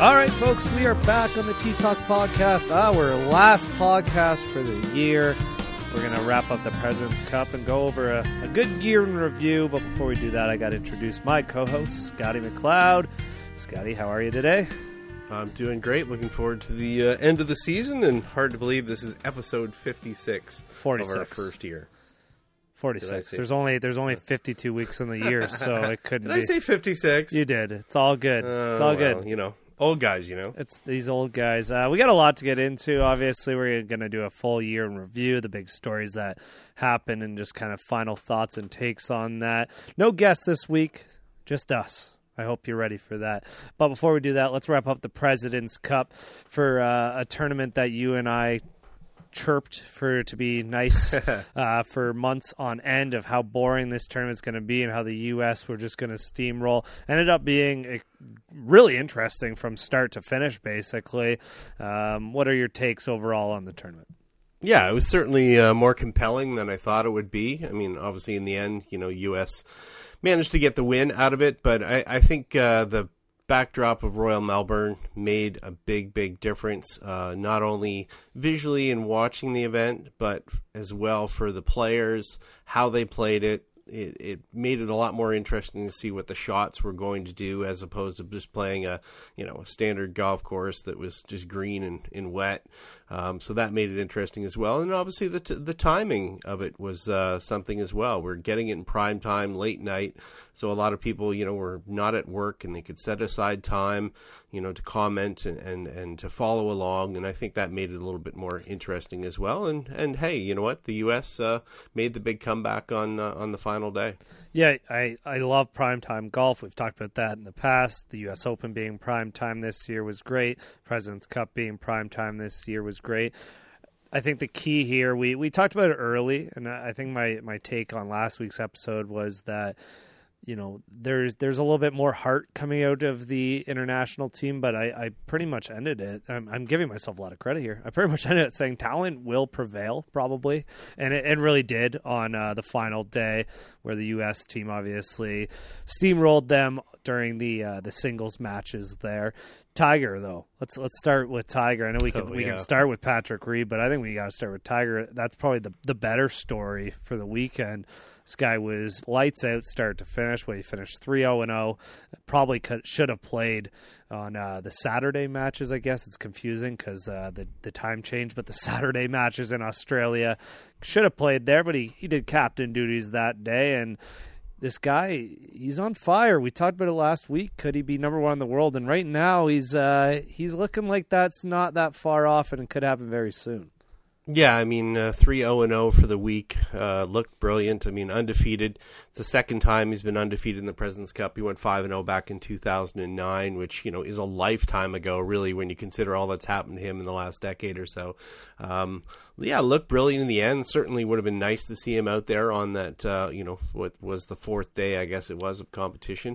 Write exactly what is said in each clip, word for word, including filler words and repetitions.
All right, folks, we are back on the T-Talk podcast, our last podcast for the year. We're going to wrap up the President's Cup and go over a, a good year in review. But before we do that, I got to introduce my co-host, Scotty McLeod. Scotty, how are you today? I'm doing great. Looking forward to the uh, end of the season, and hard to believe this is episode fifty-six, forty-six. Of our first year. forty-six. There's only there's only fifty-two weeks in the year, so it couldn't did be. I say fifty-six? You did. It's all good. Uh, it's all well, good. You know, old guys, you know. It's these old guys. Uh, we got a lot to get into. Obviously, we're going to do a full year in review, the big stories that happen, and just kind of final thoughts and takes on that. No guests this week, just us. I hope you're ready for that. But before we do that, let's wrap up the President's Cup for uh, a tournament that you and I chirped for it to be nice uh, for months on end of how boring this tournament's going to be and how the U S were just going to steamroll. Ended up being really interesting from start to finish, basically. Um, what are your takes overall on the tournament? Yeah, it was certainly uh, more compelling than I thought it would be. I mean, obviously, in the end, you know, U S managed to get the win out of it, but I, I think uh, the backdrop of Royal Melbourne made a big, big difference, uh, not only visually in watching the event, but as well for the players, how they played it. It, it made it a lot more interesting to see what the shots were going to do as opposed to just playing a, you know, a standard golf course that was just green and, and wet. Um, so that made it interesting as well. And obviously the t- the timing of it was uh, something as well. We're getting it in prime time, late night. So a lot of people, you know, were not at work and they could set aside time, you know, to comment and, and, and to follow along. And I think that made it a little bit more interesting as well. And, and hey, you know what? The U S uh, made the big comeback on uh, on the final day. Yeah, I, I love primetime golf. We've talked about that in the past. The U S Open being primetime this year was great. President's Cup being primetime this year was great. I think the key here, we, we talked about it early, and I think my, my take on last week's episode was that, you know, there's there's a little bit more heart coming out of the international team, but I, I pretty much ended it. I'm, I'm giving myself a lot of credit here. I pretty much ended it saying talent will prevail, probably, and it, it really did on uh, the final day, where the U S team obviously steamrolled them during the uh, the singles matches there. Tiger, though, let's let's start with Tiger. I know we can oh, we yeah. can start with Patrick Reed, but I think we got to start with Tiger. That's probably the the better story for the weekend. This guy was lights out start to finish. When he finished three oh and oh, probably could, should have played on uh, the Saturday matches. I guess it's confusing because uh, the the time changed, but the Saturday matches in Australia should have played there. But he he did captain duties that day, and this guy, he's on fire. We talked about it last week. Could he be number one in the world? And right now, he's uh, he's looking like that's not that far off, and it could happen very soon. Yeah, I mean, uh, three oh and oh for the week. Uh, looked brilliant. I mean, undefeated. It's the second time he's been undefeated in the President's Cup. He went five and oh back in two thousand nine, which, you know, is a lifetime ago, really, when you consider all that's happened to him in the last decade or so. Um, yeah, looked brilliant in the end. Certainly would have been nice to see him out there on that, uh, you know, what was the fourth day, I guess it was, of competition.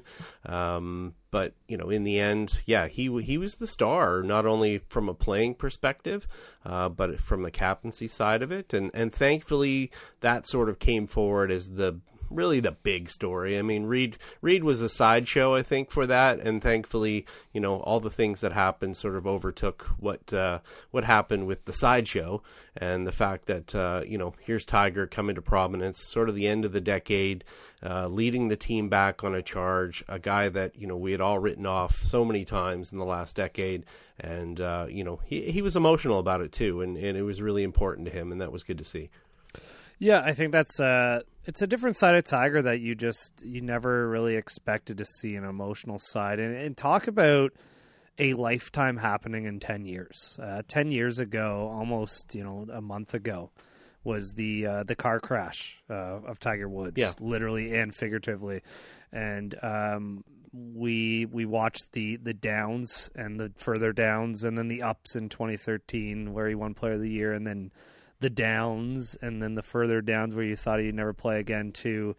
Um, but, you know, in the end, yeah, he he was the star, not only from a playing perspective, uh, but from the captaincy side of it. And, and thankfully, that sort of came forward as the really the big story. I mean, Reed Reed was a sideshow, I think, for that, and thankfully, you know, all the things that happened sort of overtook what uh, what happened with the sideshow, and the fact that uh, you know, here's Tiger coming to prominence, sort of the end of the decade, uh, leading the team back on a charge, a guy that, you know, we had all written off so many times in the last decade, and uh, you know, he he was emotional about it too, and, and it was really important to him, and that was good to see. Yeah, I think that's uh it's a different side of Tiger that you just you never really expected to see, an emotional side. And, and talk about a lifetime happening in ten years. Uh, ten years ago, almost, you know, a month ago, was the uh, the car crash uh, of Tiger Woods, yeah. literally and figuratively. And um, we we watched the the downs and the further downs, and then the ups in twenty thirteen where he won Player of the Year, and then the downs, and then the further downs where you thought he'd never play again, to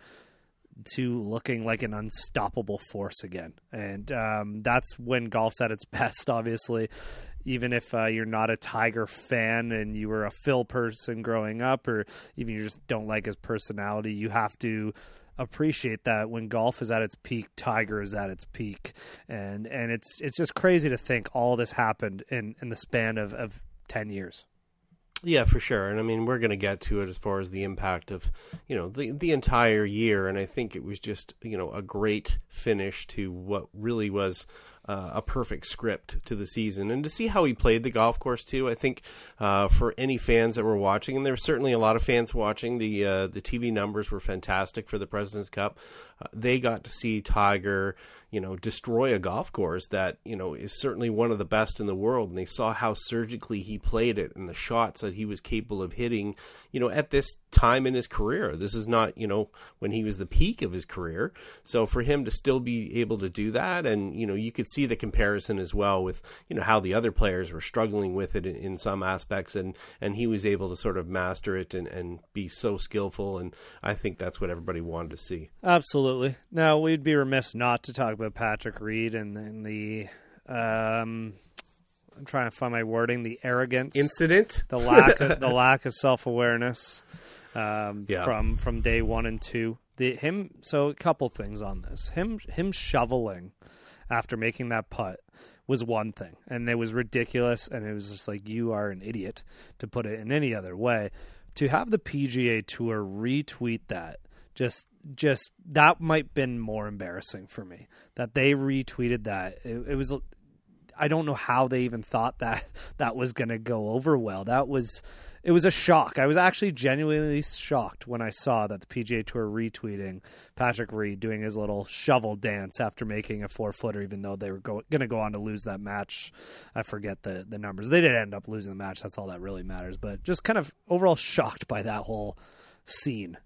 to looking like an unstoppable force again. And um, that's when golf's at its best, obviously. Even if uh, you're not a Tiger fan and you were a Phil person growing up, or even you just don't like his personality, you have to appreciate that when golf is at its peak, Tiger is at its peak, and and it's it's just crazy to think all this happened in, in the span of, of ten years. Yeah, for sure. And I mean, we're going to get to it as far as the impact of, you know, the the entire year. And I think it was just, you know, a great finish to what really was uh, a perfect script to the season. And to see how he played the golf course, too, I think uh, for any fans that were watching, and there were certainly a lot of fans watching, the uh, the T V numbers were fantastic for the President's Cup. Uh, they got to see Tiger, you know, destroy a golf course that, you know, is certainly one of the best in the world. And they saw how surgically he played it and the shots that he was capable of hitting, you know, at this time in his career. This is not, you know, when he was the peak of his career. So for him to still be able to do that, and, you know, you could see the comparison as well with, you know, how the other players were struggling with it in, in some aspects, and, and he was able to sort of master it and, and be so skillful. And I think that's what everybody wanted to see. Absolutely. Now, we'd be remiss not to talk about Patrick Reed and, and the, um, I'm trying to find my wording, the arrogance incident, the lack of the lack of self-awareness um, yeah. from from day one and two. The him so a couple things on this. Him him shoveling after making that putt was one thing, and it was ridiculous, and it was just like, you are an idiot, to put it in any other way. To have the P G A Tour retweet that, just just that might been more embarrassing for me, that they retweeted that. It, it was, I don't know how they even thought that that was going to go over well. That was, it was a shock. I was actually genuinely shocked when I saw that the P G A Tour retweeting Patrick Reed doing his little shovel dance after making a four footer, even though they were go, going to go on to lose that match. I forget the, the numbers. They did end up losing the match. That's all that really matters. But just kind of overall shocked by that whole scene.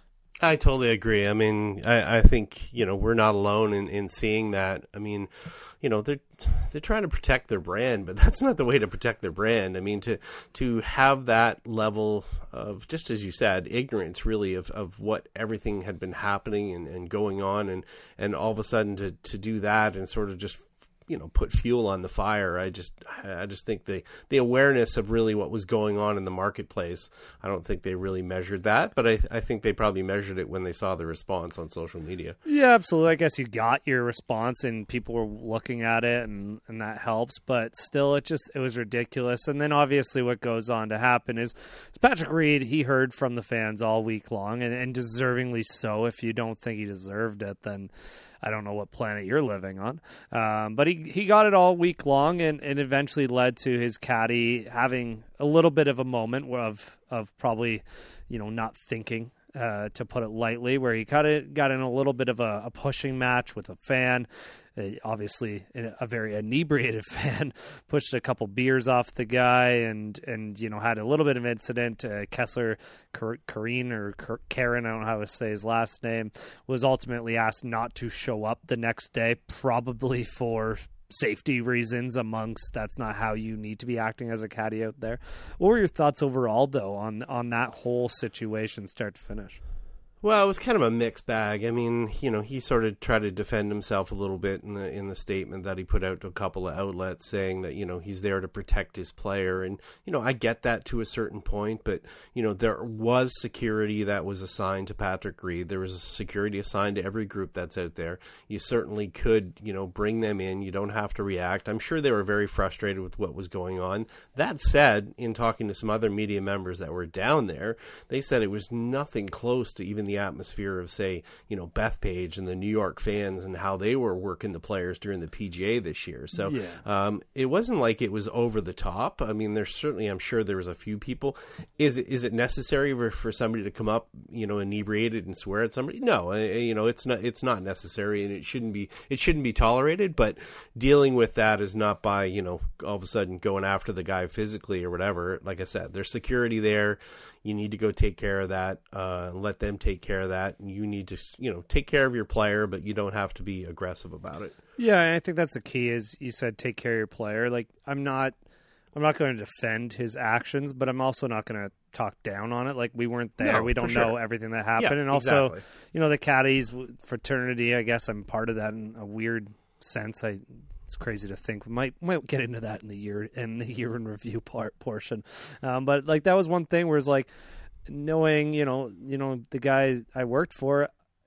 I totally agree. I mean, I, I think, you know, we're not alone in, in seeing that. I mean, you know, they're they're trying to protect their brand, but that's not the way to protect their brand. I mean, to to have that level of, just as you said, ignorance really of, of what everything had been happening and, and going on, and, and all of a sudden to, to do that and sort of just, you know, put fuel on the fire. I just, I just think the the awareness of really what was going on in the marketplace, I don't think they really measured that, but I, I think they probably measured it when they saw the response on social media. Yeah, absolutely. I guess you got your response and people were looking at it, and, and that helps, but still, it just, it was ridiculous. And then obviously what goes on to happen is, is Patrick Reed, he heard from the fans all week long, and, and deservingly so. If you don't think he deserved it, then I don't know what planet you're living on. Um, but he, he got it all week long, and, and eventually led to his caddy having a little bit of a moment of of probably, you know, not thinking, uh, to put it lightly, where he got, it, got in a little bit of a, a pushing match with a fan. Uh, obviously, a very inebriated fan pushed a couple beers off the guy, and, and you know, had a little bit of incident. Uh, Kessler Kareen or Karen, I don't know how to say his last name, was ultimately asked not to show up the next day, probably for safety reasons amongst, that's not how you need to be acting as a caddy out there. What were your thoughts overall, though, on on that whole situation, start to finish? Well, it was kind of a mixed bag. I mean, you know, he sort of tried to defend himself a little bit in the in the statement that he put out to a couple of outlets, saying that, you know, he's there to protect his player. And, you know, I get that to a certain point, but, you know, there was security that was assigned to Patrick Reed. There was security assigned to every group that's out there. You certainly could, you know, bring them in. You don't have to react. I'm sure they were very frustrated with what was going on. That said, in talking to some other media members that were down there, they said it was nothing close to even the atmosphere of, say, you know, Bethpage and the New York fans and how they were working the players during the P G A this year. So yeah. um, it wasn't like it was over the top. I mean, there's certainly, I'm sure there was a few people. Is it is it necessary for, for somebody to come up, you know, inebriated and swear at somebody? No, I, you know, it's not it's not necessary, and it shouldn't be it shouldn't be tolerated. But dealing with that is not by, you know, all of a sudden going after the guy physically or whatever. Like I said, there's security there. You need to go take care of that, uh, let them take care of that. And you need to, you know, take care of your player, but you don't have to be aggressive about it. Yeah, I think that's the key, is you said take care of your player. Like, I'm not I'm not going to defend his actions, but I'm also not going to talk down on it. Like, we weren't there. No, we don't sure. know everything that happened. Yeah, and also, exactly. you know, the caddies fraternity, I guess I'm part of that in a weird sense. I It's crazy to think. We might might get into that in the year in the year in review part portion, um, but like that was one thing where it's like, knowing you know you know the guy I worked for,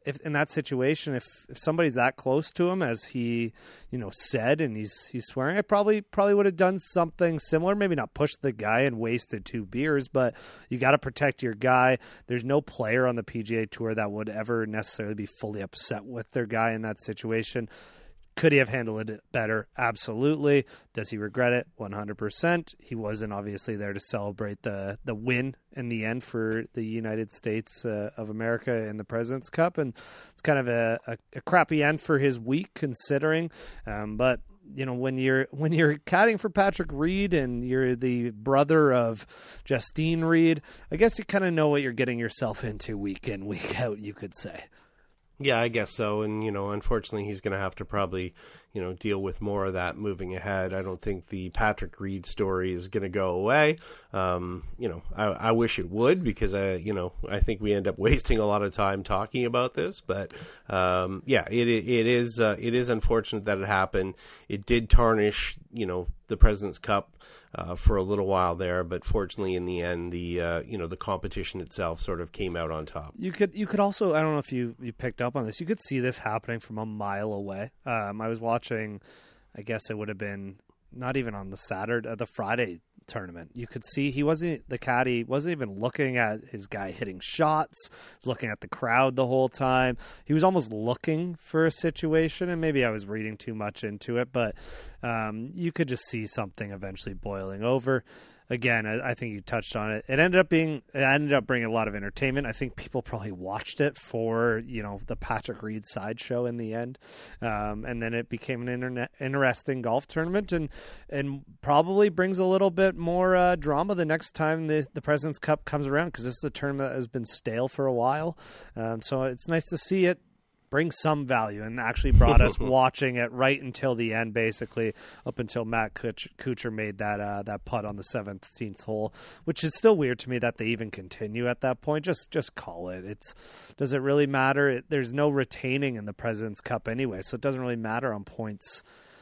if in that situation, if, if somebody's that close to him as he, you know, said, and he's he's swearing, I probably probably would have done something similar. Maybe not push the guy and wasted two beers, but you got to protect your guy. There's no player on the P G A Tour that would ever necessarily be fully upset with their guy in that situation. Could he have handled it better? Absolutely. Does he regret it? one hundred percent. He wasn't obviously there to celebrate the, the win in the end for the United States uh, of America in the President's Cup. And it's kind of a, a, a crappy end for his week considering. Um, but, you know, when you're when you're caddying for Patrick Reed and you're the brother of Justine Reed, I guess you kind of know what you're getting yourself into week in, week out, you could say. Yeah, I guess so. And, you know, unfortunately, he's going to have to probably, you know, deal with more of that moving ahead. I don't think the Patrick Reed story is going to go away. Um, you know, I, I wish it would because, I, you know, I think we end up wasting a lot of time talking about this. But, um, yeah, it it is uh, it is unfortunate that it happened. It did tarnish, you know, the President's Cup Uh, for a little while there, but fortunately, in the end, the uh, you know the competition itself sort of came out on top. You could you could also, I don't know if you, you picked up on this, you could see this happening from a mile away. Um, I was watching, I guess it would have been not even on the Saturday, uh, the Friday tournament. You could see he wasn't, the caddy wasn't even looking at his guy hitting shots. He was looking at the crowd the whole time. He was almost looking for a situation, and maybe I was reading too much into it, but um, you could just see something eventually boiling over. Again, I, I think you touched on it. It ended up being, it ended up bringing a lot of entertainment. I think people probably watched it for, you know, the Patrick Reed sideshow in the end. Um, and then it became an internet, interesting golf tournament and, and probably brings a little bit more uh, drama the next time the, the President's Cup comes around, because this is a tournament that has been stale for a while. Um, so it's nice to see it bring some value, and actually brought us watching it right until the end, basically up until Matt Kuchar made that uh, that putt on the seventeenth hole, which is still weird to me that they even continue at that point. Just just call it. It's does it really matter? It, there's no retaining in the President's Cup anyway, so it doesn't really matter on points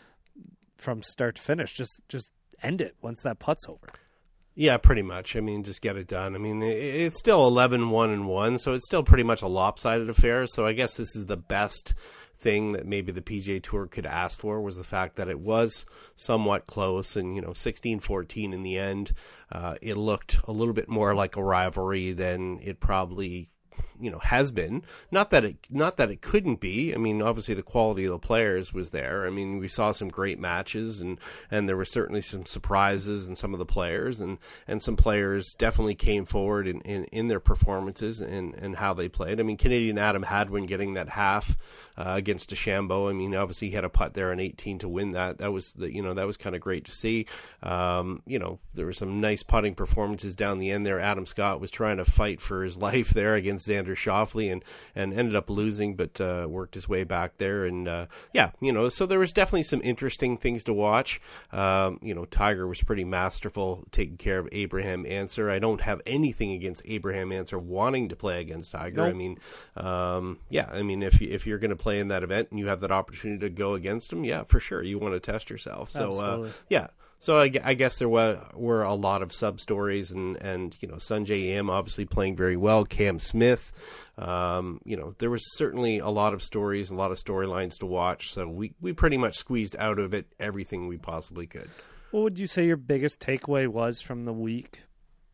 from start to finish. Just just end it once that putt's over. Yeah, pretty much. I mean, just get it done. I mean, it's still eleven one and one, so it's still pretty much a lopsided affair. So I guess this is the best thing that maybe the P G A Tour could ask for, was the fact that it was somewhat close, and, you know, sixteen fourteen in the end. Uh, it looked a little bit more like a rivalry than it probably, you know, has been. Not that it, not that it couldn't be. I mean, obviously the quality of the players was there. I mean, we saw some great matches, and, and there were certainly some surprises in some of the players, and, and some players definitely came forward in, in, in their performances and, and how they played. I mean, Canadian Adam Hadwin getting that half uh, against DeChambeau. I mean, obviously he had a putt there in eighteen to win that. That was the, you know, that was kind of great to see. Um, you know, there were some nice putting performances down the end there. Adam Scott was trying to fight for his life there against Xander Schauffele, and, and ended up losing, but uh, worked his way back there. And uh, yeah, you know, so there was definitely some interesting things to watch. Um, you know, Tiger was pretty masterful taking care of Abraham Answer. I don't have anything against Abraham Answer wanting to play against Tiger. Nope. I mean, um, yeah, I mean, if, if you're going to play in that event and you have that opportunity to go against him, yeah, for sure, you want to test yourself. So, uh, yeah. So I, I guess there were, were a lot of sub-stories, and, and, you know, Sungjae Im obviously playing very well, Cam Smith, um, you know, there was certainly a lot of stories, a lot of storylines to watch, so we, we pretty much squeezed out of it everything we possibly could. What would you say your biggest takeaway was from the week?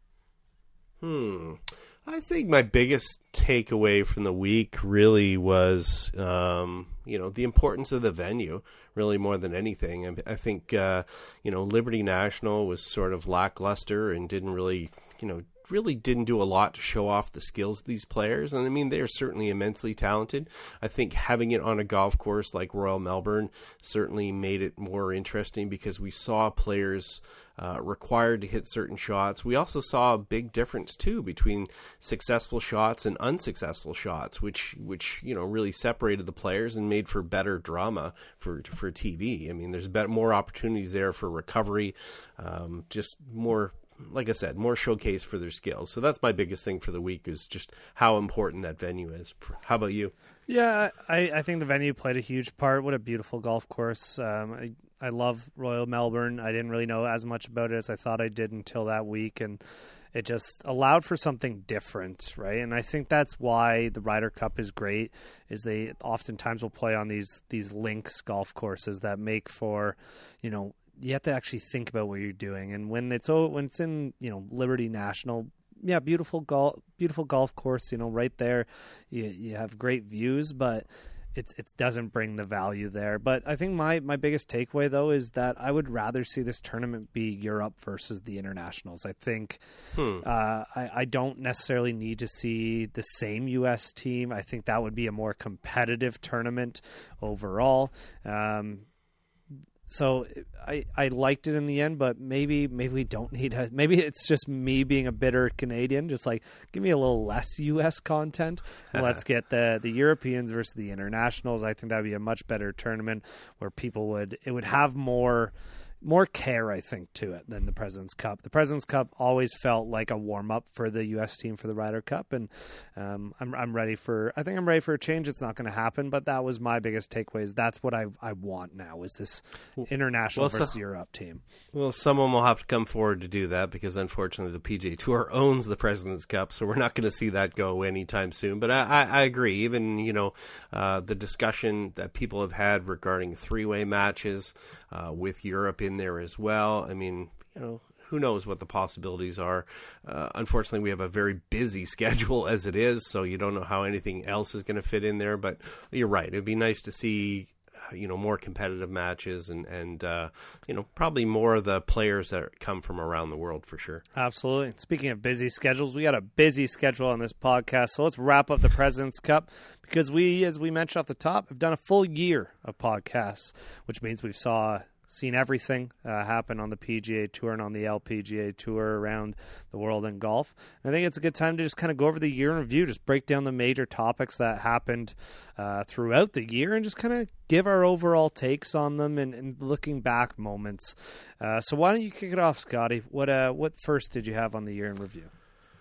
Hmm. I think my biggest takeaway from the week really was, um, you know, the importance of the venue, really more than anything. I, I think, uh, you know, Liberty National was sort of lackluster and didn't really, you know, really didn't do a lot to show off the skills of these players. And I mean, they're certainly immensely talented. I think having it on a golf course like Royal Melbourne certainly made it more interesting, because we saw players uh, required to hit certain shots. We also saw a big difference too between successful shots and unsuccessful shots, which, which, you know, really separated the players and made for better drama for, for T V. I mean, there's better, more opportunities there for recovery, um, just more, like I said, more showcase for their skills. So that's my biggest thing for the week, is just how important that venue is. How about you? Yeah, I, I think the venue played a huge part. What a beautiful golf course. Um, I, I love Royal Melbourne. I didn't really know as much about it as I thought I did until that week. And it just allowed for something different, right? And I think that's why the Ryder Cup is great, is they oftentimes will play on these these links golf courses that make for, you know, you have to actually think about what you're doing. And when it's when it's in, you know, Liberty National, yeah, beautiful golf, beautiful golf course, you know, right there, you you have great views, but It's it doesn't bring the value there. But I think my, my biggest takeaway, though, is that I would rather see this tournament be Europe versus the internationals. I think hmm. uh, I, I don't necessarily need to see the same U S team. I think that would be a more competitive tournament overall. Um, So I, I liked it in the end, but maybe maybe we don't need a, maybe it's just me being a bitter Canadian, just like give me a little less U S content. Let's get the, the Europeans versus the internationals. I think that would be a much better tournament where people would it would have more more care, I think, to it than the President's Cup. The President's Cup always felt like a warm up for the U S team for the Ryder Cup, and um, I'm I'm ready for. I think I'm ready for a change. It's not going to happen, but that was my biggest takeaway. Is that's what I I want now is this international well, versus so, Europe team. Well, someone will have to come forward to do that because unfortunately the P G A Tour owns the President's Cup, so we're not going to see that go anytime soon. But I, I, I agree. Even you know uh, the discussion that people have had regarding three-way matches uh, with Europe in there as well. I mean, you know, who knows what the possibilities are. Uh, unfortunately, we have a very busy schedule as it is, so you don't know how anything else is going to fit in there. But you're right. It would be nice to see, you know, more competitive matches and, and uh, you know, probably more of the players that come from around the world for sure. Absolutely. Speaking of busy schedules, we got a busy schedule on this podcast, so let's wrap up the President's Cup because we, as we mentioned off the top, have done a full year of podcasts, which means we've saw... seen everything uh, happen on the P G A Tour and on the L P G A Tour around the world in golf. And I think it's a good time to just kind of go over the year in review, just break down the major topics that happened uh, throughout the year and just kind of give our overall takes on them and, and looking back moments. Uh, so why don't you kick it off, Scotty? What uh, what first did you have on the year in review?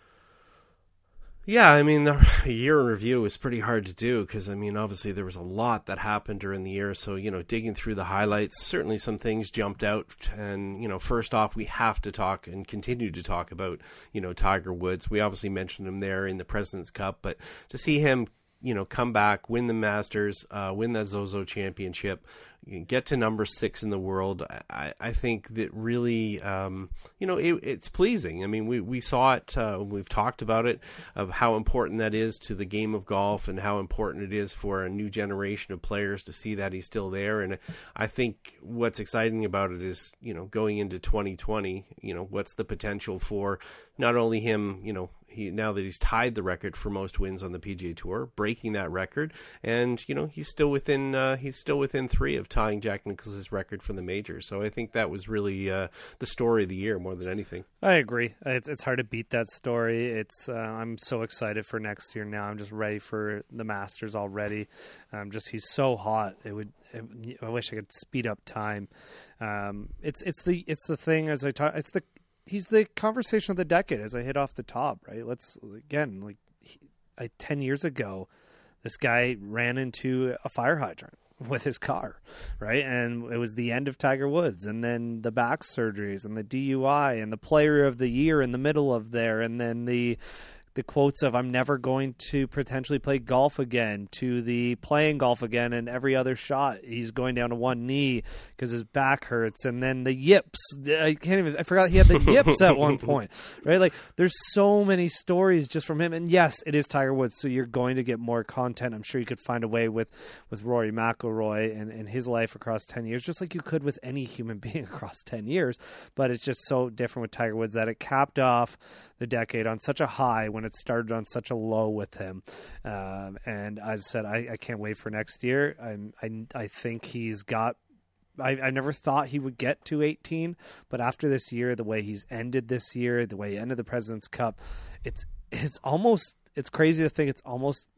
Yeah, I mean, the year in review is pretty hard to do because, I mean, obviously there was a lot that happened during the year. So, you know, digging through the highlights, certainly some things jumped out. And, you know, first off, we have to talk and continue to talk about, you know, Tiger Woods. We obviously mentioned him there in the President's Cup, but to see him, you know, come back, win the Masters, uh, win that Zozo Championship, get to number six in the world, I, I think that really, um, you know, it, it's pleasing. I mean, we, we saw it, uh, we've talked about it, of how important that is to the game of golf and how important it is for a new generation of players to see that he's still there. And I think what's exciting about it is, you know, going into twenty twenty, you know, what's the potential for not only him, you know, he now that he's tied the record for most wins on the P G A Tour, breaking that record, and you know he's still within uh, he's still within three of tying Jack Nicklaus's record for the major. So I think that was really uh, the story of the year more than anything. I agree. It's it's hard to beat that story. It's uh, I'm so excited for next year now. I'm just ready for the Masters already. Um, just he's so hot. It would. It, I wish I could speed up time. Um, it's it's the it's the thing as I talk. It's the He's the conversation of the decade as I hit off the top, right? Let's, again, like he, I, ten years ago, this guy ran into a fire hydrant with his car, right? And it was the end of Tiger Woods, and then the back surgeries and the D U I and the player of the year in the middle of there, and then the the quotes of I'm never going to potentially play golf again to the playing golf again, and every other shot he's going down to one knee because his back hurts, and then the yips. I can't even I forgot he had the yips at one point, right? Like there's so many stories just from him, and yes, it is Tiger Woods, so you're going to get more content. I'm sure you could find a way with with Rory McIlroy and, and his life across ten years, just like you could with any human being across ten years, but it's just so different with Tiger Woods that it capped off the decade on such a high when it started on such a low with him. Um, and as I said, I, I can't wait for next year. I'm, I I think he's got, I, I never thought he would get to eighteen, but after this year, the way he's ended this year, the way he ended the President's Cup, it's, it's almost, it's crazy to think it's almost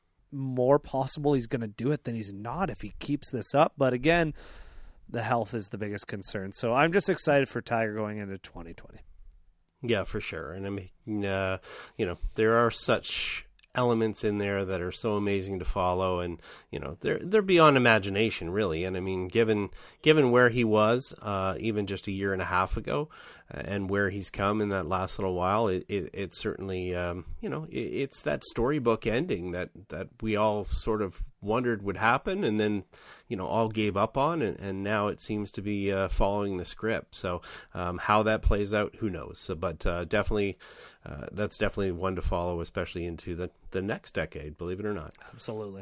more possible he's going to do it than he's not if he keeps this up. But again, the health is the biggest concern. So I'm just excited for Tiger going into twenty twenty. Yeah, for sure. And I mean, uh, you know, there are such elements in there that are so amazing to follow, and you know they're they're beyond imagination, really. And I mean, given given where he was uh, even just a year and a half ago, uh, and where he's come in that last little while, it it, it certainly um, you know it, it's that storybook ending that that we all sort of wondered would happen, and then you know all gave up on, and, and now it seems to be uh, following the script. So um, how that plays out, who knows? So, but uh, definitely. Uh, that's definitely one to follow, especially into the, the next decade, believe it or not. Absolutely.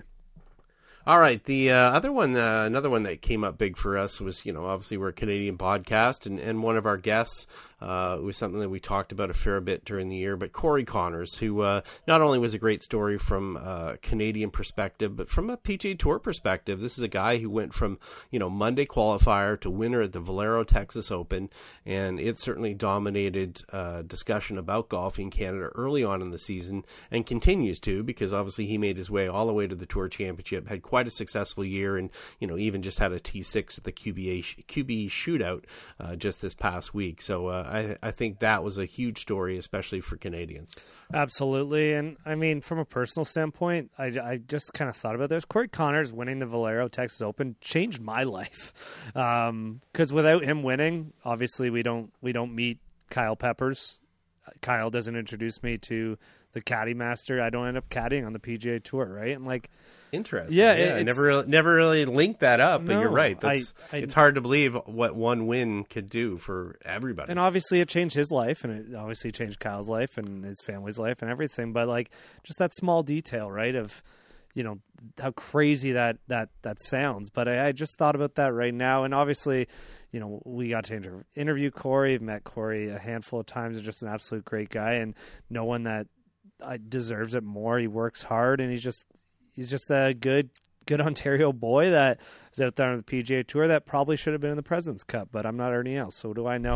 All right. The uh, other one, uh, another one that came up big for us was, you know, obviously we're a Canadian podcast, and, and one of our guests uh, was something that we talked about a fair bit during the year, but Corey Conners, who uh, not only was a great story from a Canadian perspective, but from a P G A Tour perspective. This is a guy who went from, you know, Monday qualifier to winner at the Valero Texas Open, and it certainly dominated uh, discussion about golfing Canada early on in the season, and continues to, because obviously he made his way all the way to the Tour Championship, had quite a successful year, and you know even just had a T six at the Q B A Q B E shootout uh, just this past week. So uh, I, I think that was a huge story, especially for Canadians. Absolutely, and I mean from a personal standpoint, I, I just kind of thought about this. Corey Conners winning the Valero Texas Open changed my life, because um, without him winning, obviously we don't we don't meet Kyle Peppers. Kyle doesn't introduce me to the caddy master. I don't end up caddying on the P G A Tour, right? And like. Interesting. Yeah, yeah I never really, never really linked that up, but no, you're right. That's I, I, it's hard to believe what one win could do for everybody. And obviously, it changed his life, and it obviously changed Kyle's life and his family's life and everything. But like, just that small detail, right? Of you know how crazy that that that sounds. But I, I just thought about that right now, and obviously, you know, we got to inter- interview Corey. I've met Corey a handful of times. He's just an absolute great guy, and no one that uh, deserves it more. He works hard, and he's just he's just a good. good Ontario boy that is out there on the P G A Tour that probably should have been in the President's Cup, but I'm not Ernie Els, so what do I know?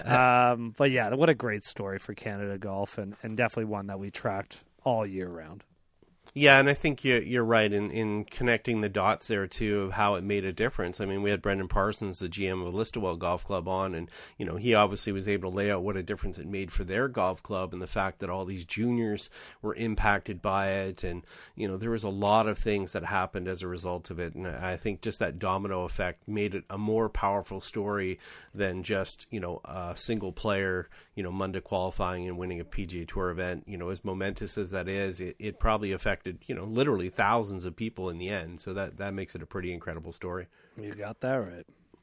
um, but yeah, what a great story for Canada golf, and, and definitely one that we tracked all year round. Yeah, and I think you're, you're right in, in connecting the dots there, too, of how it made a difference. I mean, we had Brendan Parsons, the G M of Listowel Golf Club, on, and, you know, he obviously was able to lay out what a difference it made for their golf club, and the fact that all these juniors were impacted by it, and, you know, there was a lot of things that happened as a result of it, and I think just that domino effect made it a more powerful story than just, you know, a single player, you know, Monday qualifying and winning a P G A Tour event. You know, as momentous as that is, it, it probably affected you know, literally thousands of people in the end. So that, that makes it a pretty incredible story. You got that right.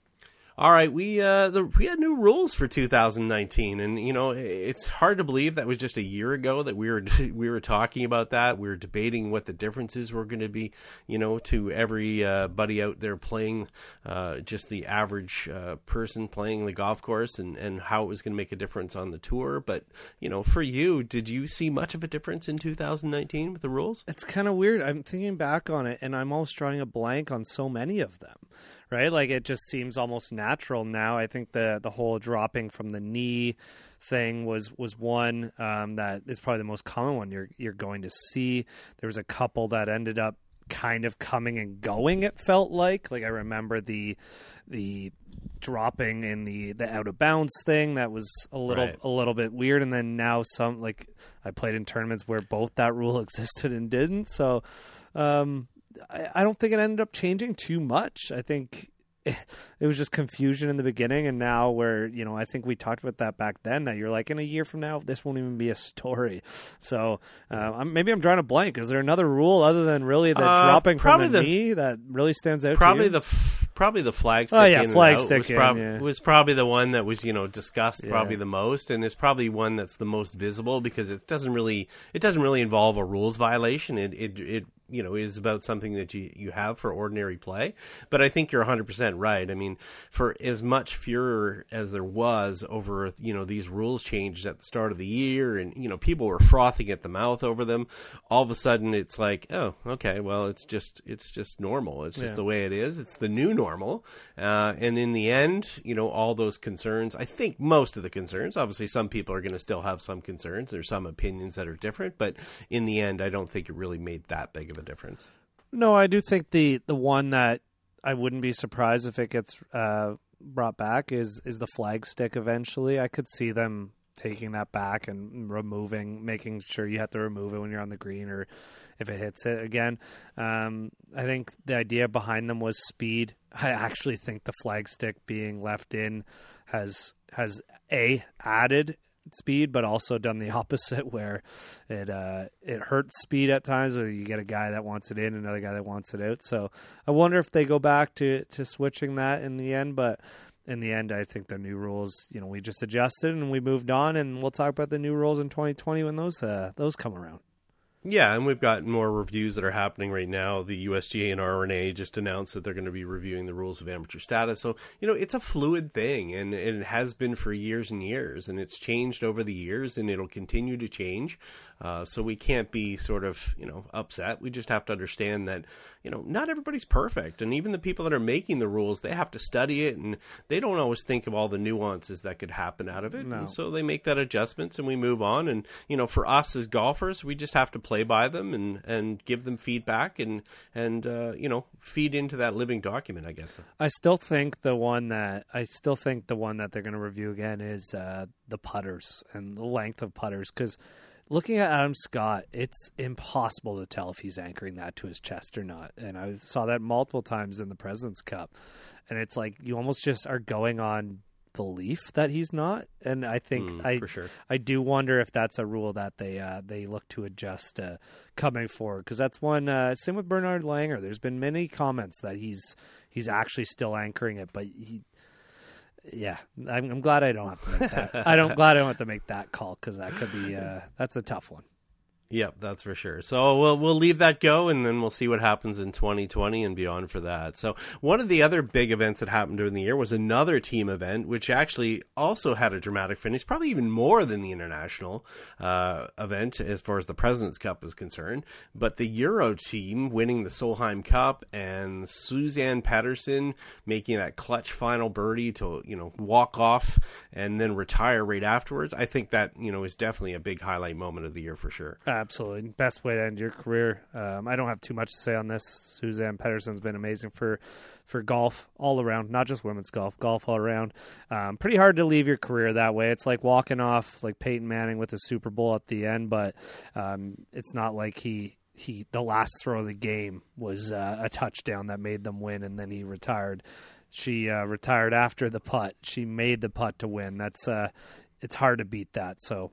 All right, we uh, the, we had new rules for two thousand nineteen, and you know it's hard to believe that was just a year ago that we were we were talking about that. We were debating what the differences were going to be, you know, to every uh, buddy out there playing, uh, just the average uh, person playing the golf course, and, and how it was going to make a difference on the tour. But you know, for you, did you see much of a difference in two thousand nineteen with the rules? It's kind of weird. I'm thinking back on it, and I'm almost drawing a blank on so many of them. Right, like it just seems almost natural now. I think the the whole dropping from the knee thing was was one um, that is probably the most common one you're you're going to see. There was a couple that ended up kind of coming and going. It felt like like I remember the the dropping in the the out of bounds thing that was a little right. a little bit weird, and then now some like I played in tournaments where both that rule existed and didn't. So. Um, I don't think it ended up changing too much. I think it was just confusion in the beginning, and now where, you know, I think we talked about that back then, that you're like, in a year from now, this won't even be a story. So uh, maybe I'm drawing a blank. Is there another rule other than really the uh, dropping from the, the knee that really stands out probably to you? The f- probably the flag stick oh, yeah, in flag and out stick was, in, prob- yeah. was probably the one that was, you know, discussed yeah. probably the most, and it's probably one that's the most visible because it doesn't really it doesn't really involve a rules violation. It it it you know, is about something that you, you have for ordinary play. But I think you're one hundred percent right. I mean, for as much furor as there was over, you know, these rules changed at the start of the year, and, you know, people were frothing at the mouth over them, all of a sudden it's like, oh, okay, well, it's just it's just normal. It's just yeah. the way it is. It's the new normal. Uh, and in the end, you know, all those concerns, I think most of the concerns, obviously some people are going to still have some concerns. There's some opinions that are different, but in the end, I don't think it really made that big of a difference. No, I do think the the one that I wouldn't be surprised if it gets uh, brought back is is the flag stick eventually. I could see them taking that back and removing, making sure you have to remove it when you're on the green or if it hits it again. Um, I think the idea behind them was speed. I actually think the flag stick being left in has has a added speed, but also done the opposite where it uh, it hurts speed at times. Where you get a guy that wants it in, another guy that wants it out. So I wonder if they go back to to switching that in the end, but. In the end, I think the new rules, you know, we just adjusted and we moved on, and we'll talk about the new rules in twenty twenty when those uh, those come around. Yeah, and we've got more reviews that are happening right now. The U S G A and R N A just announced that they're going to be reviewing the rules of amateur status. So, you know, it's a fluid thing, and, and it has been for years and years, and it's changed over the years, and it'll continue to change. Uh, so we can't be sort of, you know, upset. We just have to understand that, you know, not everybody's perfect. And even the people that are making the rules, they have to study it, and they don't always think of all the nuances that could happen out of it. No. And so they make that adjustments, and we move on. And, you know, for us as golfers, we just have to play by them and, and give them feedback and, and uh, you know, feed into that living document, I guess. I still think the one that I still think the one that they're going to review again is uh, the putters and the length of putters, because looking at Adam Scott, it's impossible to tell if he's anchoring that to his chest or not. And I saw that multiple times in the President's Cup. And it's like you almost just are going on belief that he's not. And I think mm, I for sure. I do wonder if that's a rule that they uh, they look to adjust uh, coming forward. Because that's one, uh, same with Bernard Langer. There's been many comments that he's he's actually still anchoring it, but he Yeah, I'm, I'm glad I don't have to make that. I don't glad I don't have to make that call, because that could be uh, that's a tough one. Yep, that's for sure. So we'll we'll leave that go, and then we'll see what happens in twenty twenty and beyond for that. So one of the other big events that happened during the year was another team event, which actually also had a dramatic finish, probably even more than the international uh, event as far as the President's Cup is concerned. But the Euro team winning the Solheim Cup, and Suzanne Pettersson making that clutch final birdie to, you know, walk off and then retire right afterwards. I think that, you know, is definitely a big highlight moment of the year for sure. Absolutely. Best way to end your career. Um, I don't have too much to say on this. Suzanne Pettersson's been amazing for, for golf all around, not just women's golf, golf all around. Um, pretty hard to leave your career that way. It's like walking off like Peyton Manning with a Super Bowl at the end, but um, it's not like he, he the last throw of the game was uh, a touchdown that made them win, and then he retired. She uh, retired after the putt. She made the putt to win. That's uh, it's hard to beat that. So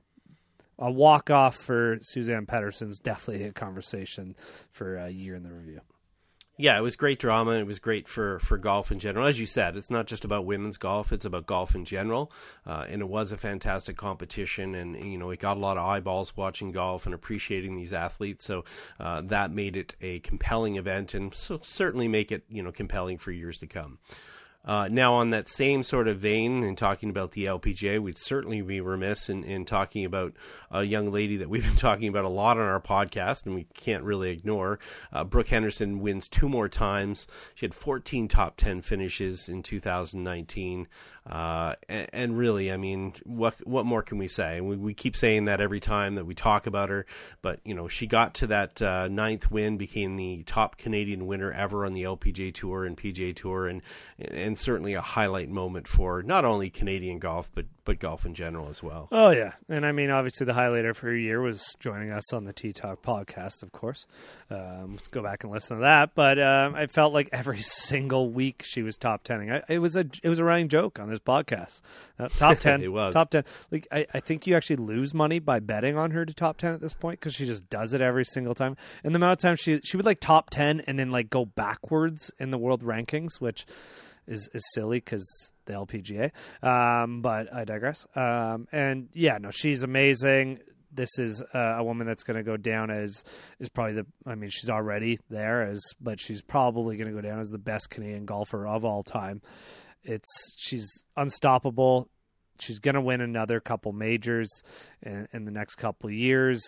a walk-off for Suzanne Pettersson is definitely a conversation for a year in the review. Yeah, it was great drama, and it was great for, for golf in general. As you said, it's not just about women's golf, it's about golf in general. Uh, and it was a fantastic competition, and, you know, it got a lot of eyeballs watching golf and appreciating these athletes. So uh, that made it a compelling event, and so certainly make it, you know, compelling for years to come. Uh, now, on that same sort of vein, in talking about the L P G A, we'd certainly be remiss in, in talking about a young lady that we've been talking about a lot on our podcast, and we can't really ignore. Uh, Brooke Henderson wins two more times. She had fourteen top ten finishes in two thousand nineteen. Uh, and, and really, I mean, what what more can we say? We, we keep saying that every time that we talk about her, but, you know, she got to that uh, ninth win, became the top Canadian winner ever on the L P G A Tour and P G A Tour, and and certainly a highlight moment for not only Canadian golf, but, but golf in general as well. Oh, yeah. And I mean, obviously the highlight of her year was joining us on the T-Talk podcast, of course. Um, let's go back and listen to that. But um, I felt like every single week she was top ten. I, it was a it was a running joke on this podcast. Uh, top ten. It was. Top ten. Like I, I think you actually lose money by betting on her to top ten at this point, because she just does it every single time. And the amount of time she she would like top ten and then like go backwards in the world rankings, which is is silly because the L P G A. Um, but I digress. Um, and yeah, no, she's amazing. This is uh, a woman that's going to go down as is probably the. I mean, she's already there as, but she's probably going to go down as the best Canadian golfer of all time. It's she's unstoppable. She's going to win another couple majors in, in the next couple of years.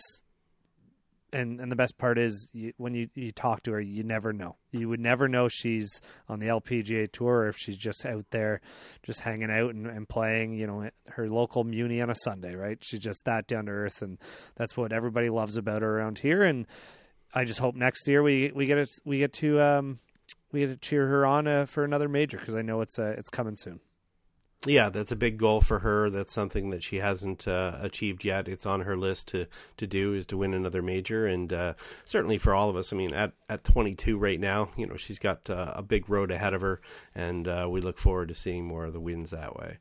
And and the best part is you, when you, you talk to her, you never know. You would never know she's on the L P G A Tour, or if she's just out there just hanging out and, and playing, you know, her local Muni on a Sunday, right? She's just that down to earth, and that's what everybody loves about her around here. And I just hope next year we we get a, we get to um, we get to cheer her on uh, for another major, because I know it's uh, it's coming soon. Yeah, that's a big goal for her. That's something that she hasn't uh, achieved yet. It's on her list to, to do, is to win another major. And uh, certainly for all of us, I mean, at, at twenty-two right now, you know, she's got uh, a big road ahead of her, and uh, we look forward to seeing more of the wins that way.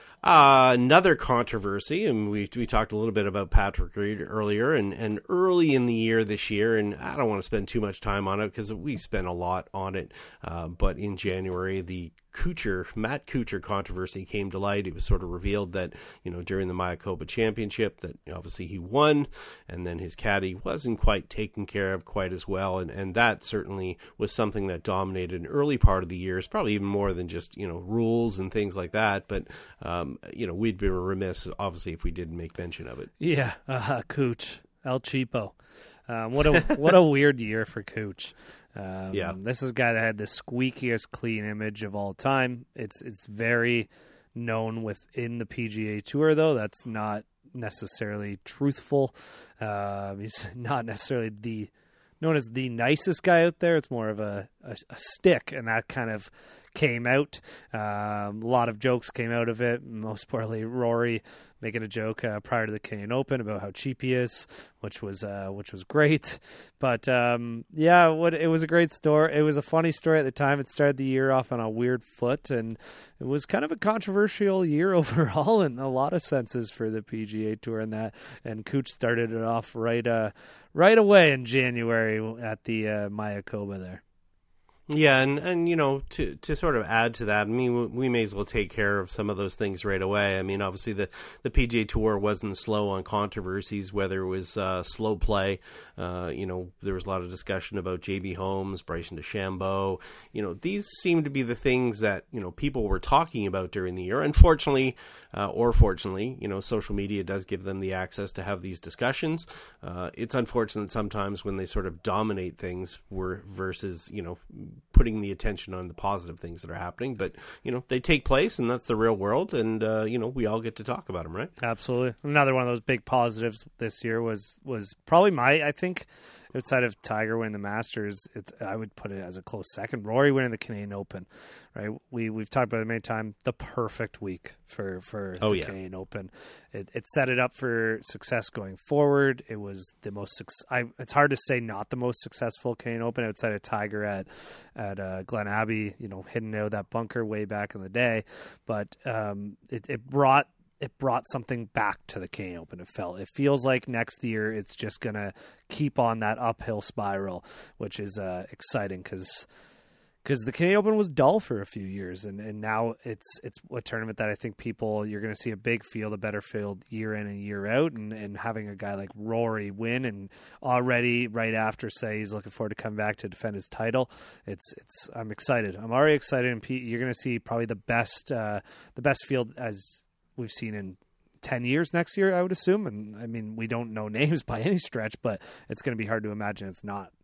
Uh, another controversy, and we we talked a little bit about Patrick Reed earlier, and, and early in the year this year, and I don't want to spend too much time on it because we spent a lot on it, uh, but in January, the Kuchar, Matt Kuchar controversy came to light. It was sort of revealed that, you know, during the Mayakoba Championship that obviously he won, and then his caddy wasn't quite taken care of quite as well, and, and that certainly was something that dominated an early part of the year. It's probably even more than just, you know, rules and things like that, but, um, you know, we'd be remiss, obviously, if we didn't make mention of it. Yeah, uh, Cooch, El Cheapo. Um, what a what a weird year for Cooch. Um, yeah, this is a guy that had the squeakiest clean image of all time. It's it's very known within the P G A Tour, though. That's not necessarily truthful. Uh, he's not necessarily the known as the nicest guy out there. It's more of a, a, a stick, and that kind of came out. Um, a lot of jokes came out of it. Most importantly, Rory making a joke uh, prior to the Canadian Open about how cheap he is, which was uh, which was great. But um, yeah, what it was a great story. It was a funny story at the time. It started the year off on a weird foot, and it was kind of a controversial year overall in a lot of senses for the P G A Tour. And that, and Cooch started it off right uh, right away in January at the uh, Mayakoba there. Yeah, and, and you know, to to sort of add to that, I mean, we may as well take care of some of those things right away. I mean, obviously, the, the P G A Tour wasn't slow on controversies, whether it was uh, slow play. Uh, you know, there was a lot of discussion about J B Holmes, Bryson DeChambeau. You know, these seem to be the things that, you know, people were talking about during the year. Unfortunately, uh, or fortunately, you know, social media does give them the access to have these discussions. Uh, it's unfortunate sometimes when they sort of dominate things were, versus, you know, putting the attention on the positive things that are happening, but you know, they take place, and that's the real world, and uh, you know, we all get to talk about them, right? Absolutely. Another one of those big positives this year was was probably my, I think, outside of Tiger winning the Masters, it's, I would put it as a close second. Rory winning the Canadian Open, right? We we've talked about it many times. The perfect week for for oh, the yeah. Canadian Open. It, it set it up for success going forward. It was the most. I, it's hard to say not the most successful Canadian Open outside of Tiger at at uh, Glen Abbey. You know, hitting out that bunker way back in the day, but um, it it brought. It brought something back to the Canadian Open. It felt, it feels like next year it's just going to keep on that uphill spiral, which is uh, exciting because because the Canadian Open was dull for a few years, and, and now it's it's a tournament that I think people, you're going to see a big field, a better field year in and year out, and, and having a guy like Rory win and already right after say he's looking forward to come back to defend his title. It's it's I'm excited. I'm already excited, and Pete, you're going to see probably the best uh, the best field as we've seen in ten years next year, I would assume. And I mean, we don't know names by any stretch, but it's going to be hard to imagine it's not.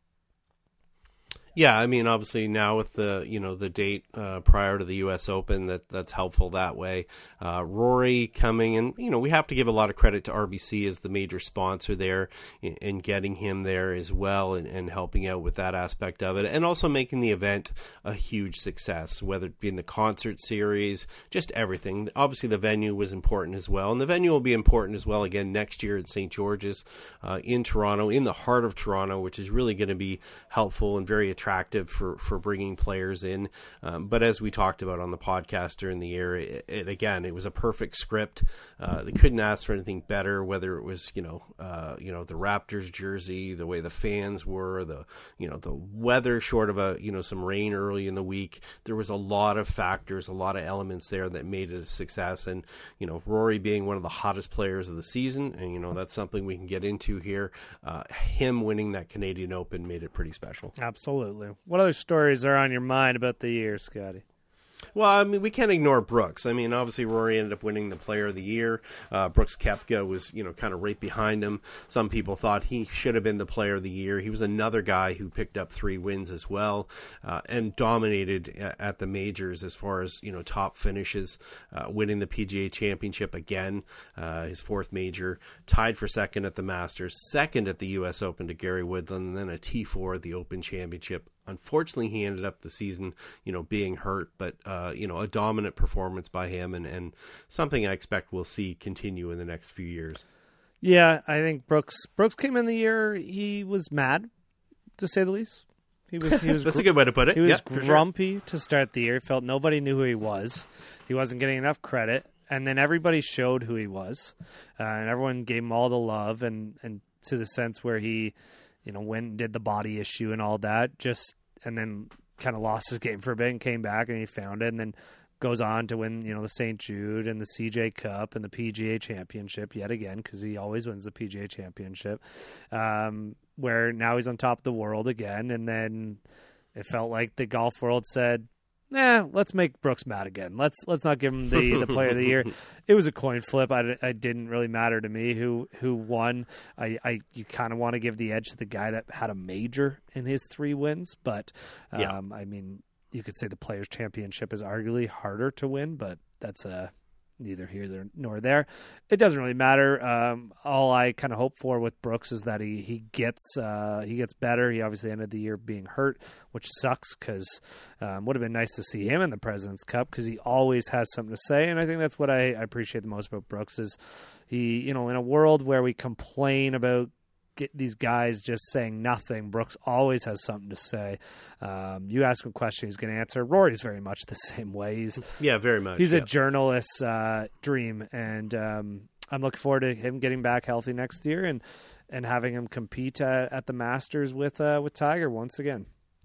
Yeah, I mean, obviously now with the, you know, the date uh, prior to the U S Open, that that's helpful that way. Uh, Rory coming, and, you know, we have to give a lot of credit to R B C as the major sponsor there in, in getting him there as well, and, and helping out with that aspect of it, and also making the event a huge success, whether it be in the concert series, just everything. Obviously the venue was important as well, and the venue will be important as well again next year at Saint George's uh, in Toronto, in the heart of Toronto, which is really going to be helpful and very attractive attractive for, for bringing players in. Um, but as we talked about on the podcast during the year, it, it, again, it was a perfect script. Uh, they couldn't ask for anything better, whether it was, you know, uh, you know, the Raptors jersey, the way the fans were, the, you know, the weather short of a, you know, some rain early in the week. There was a lot of factors, a lot of elements there that made it a success. And, you know, Rory being one of the hottest players of the season, and, you know, that's something we can get into here. Uh, him winning that Canadian Open made it pretty special. Absolutely. What other stories are on your mind about the year, Scotty? Well, I mean, we can't ignore Brooks. I mean, obviously Rory ended up winning the Player of the Year. Uh, Brooks Koepka was, you know, kind of right behind him. Some people thought he should have been the Player of the Year. He was another guy who picked up three wins as well, uh, and dominated at the majors as far as, you know, top finishes, uh, winning the P G A Championship again, uh, his fourth major, tied for second at the Masters, second at the U S Open to Gary Woodland, and then a T four at the Open Championship. unfortunately, he ended up the season, you know, being hurt. But uh, you know, a dominant performance by him, and, and something I expect we'll see continue in the next few years. Yeah, I think Brooks Brooks came in the year he was mad, to say the least. He was he was That's gr- a good way to put it. He was yeah, grumpy sure. to start the year. He felt nobody knew who he was. He wasn't getting enough credit, and then everybody showed who he was, uh, and everyone gave him all the love, and, and to the sense where he, you know, went and did the body issue and all that, just and then kind of lost his game for a bit and came back and he found it, and then goes on to win, you know, the Saint Jude and the C J Cup and the P G A Championship yet again, because he always wins the P G A Championship, um, where now he's on top of the world again. And then it felt like the golf world said, nah, let's make Brooks mad again. Let's let's not give him the, the player of the year. It was a coin flip. I, I didn't really matter to me who who won. I, I you kind of want to give the edge to the guy that had a major in his three wins, but um, yeah. I mean, you could say the Players' Championship is arguably harder to win, but that's uh, neither here nor there. It doesn't really matter. Um, all I kind of hope for with Brooks is that he he gets uh, he gets better. He obviously ended the year being hurt, which sucks because um, would have been nice to see him in the President's Cup because he always has something to say, and I think that's what I, I appreciate the most about Brooks is he, you know, in a world where we complain about get these guys just saying nothing, Brooks always has something to say. Um, you ask him a question, he's going to answer. Rory's very much the same way. He's yeah, very much. He's yeah. a journalist's uh, dream, and um, I'm looking forward to him getting back healthy next year and and having him compete uh, at the Masters with uh, with Tiger once again.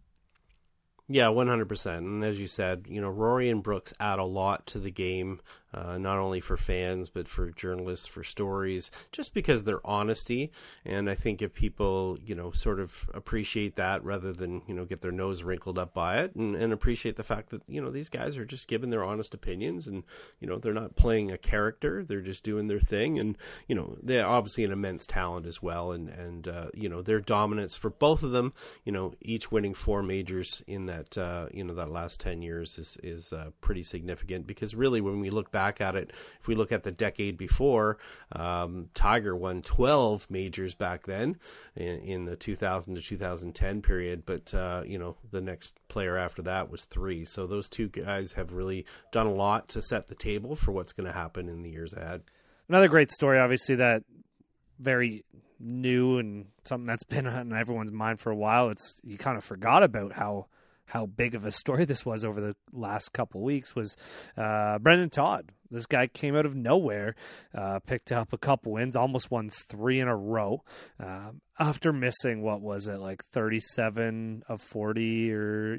Yeah, one hundred percent. And as you said, you know, Rory and Brooks add a lot to the game, uh, not only for fans, but for journalists, for stories, just because of their honesty. And I think if people, you know, sort of appreciate that rather than, you know, get their nose wrinkled up by it and, and appreciate the fact that, you know, these guys are just giving their honest opinions and, you know, they're not playing a character. They're just doing their thing. And, you know, they're obviously an immense talent as well. And, and uh, you know, their dominance for both of them, you know, each winning four majors in that that uh, you know that last ten years is is uh, pretty significant because really when we look back at it, if we look at the decade before, um, Tiger won twelve majors back then in, in the two thousand to two thousand ten period, but uh, you know the next player after that was three. So those two guys have really done a lot to set the table for what's going to happen in the years ahead. Another great story, obviously, that very new and something that's been on everyone's mind for a while. It's you kind of forgot about how how big of a story this was over the last couple of weeks was uh, Brendan Todd. This guy came out of nowhere, uh, picked up a couple wins, almost won three in a row um, after missing, what was it, like thirty-seven of forty or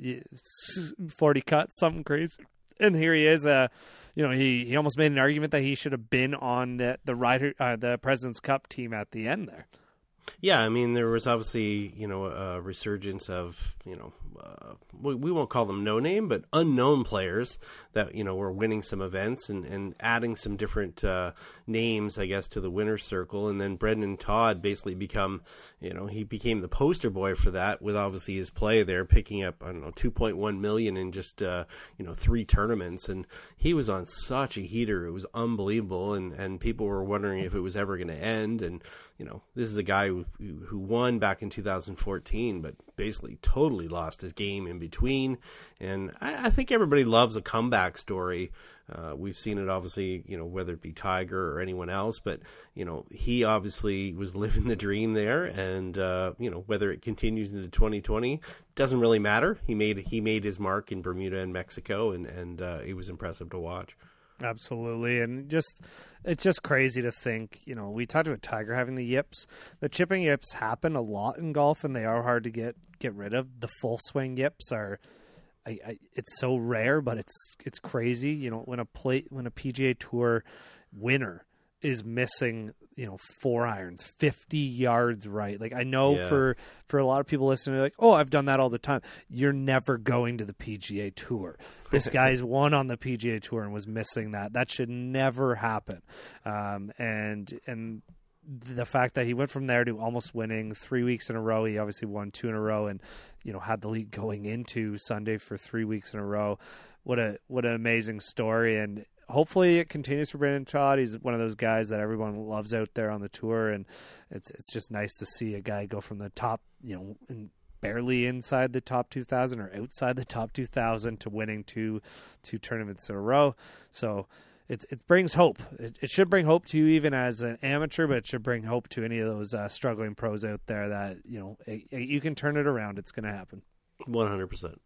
forty cuts, something crazy. And here he is. Uh, you know, he, he almost made an argument that he should have been on the the rider, uh, the President's Cup team at the end there. Yeah, I mean, there was obviously, you know, a resurgence of, you know, uh, we, we won't call them no-name, but unknown players that, you know, were winning some events and, and adding some different uh, names, I guess, to the winner's circle. And then Brendan Todd basically become, you know, he became the poster boy for that with obviously his play there, picking up, I don't know, two point one million dollars in just, uh, you know, three tournaments. And he was on such a heater. It was unbelievable. And, and people were wondering if it was ever going to end. And, you know, this is a guy who, who won back in two thousand fourteen, but basically totally lost his game in between. And I, I think everybody loves a comeback story. Uh, we've seen it obviously, you know, whether it be Tiger or anyone else, but, you know, he obviously was living the dream there. And, uh, you know, whether it continues into twenty twenty doesn't really matter. He made, he made his mark in Bermuda and Mexico, and, and uh, it was impressive to watch. Absolutely. And just, it's just crazy to think, you know, we talked about Tiger having the yips. The chipping yips happen a lot in golf, and they are hard to get, get rid of. The full swing yips are, I, I, it's so rare, but it's, it's crazy. You know, when a play, when a P G A Tour winner is missing, you know, four irons, fifty yards right. Like I know yeah. for, for a lot of people listening, like, oh, I've done that all the time. You're never going to the P G A Tour. This guy's won on the P G A Tour and was missing that. That should never happen. Um, and, and the fact that he went from there to almost winning three weeks in a row, he obviously won two in a row and, you know, had the lead going into Sunday for three weeks in a row. What a, what an amazing story. And hopefully it continues for Brendan Todd. He's one of those guys that everyone loves out there on the tour, and it's it's just nice to see a guy go from the top, you know, in barely inside the top two thousand or outside the top two thousand to winning two two tournaments in a row. So it it brings hope. It, it should bring hope to you even as an amateur, but it should bring hope to any of those uh, struggling pros out there that, you know, it, it, you can turn it around. It's going to happen. one hundred percent.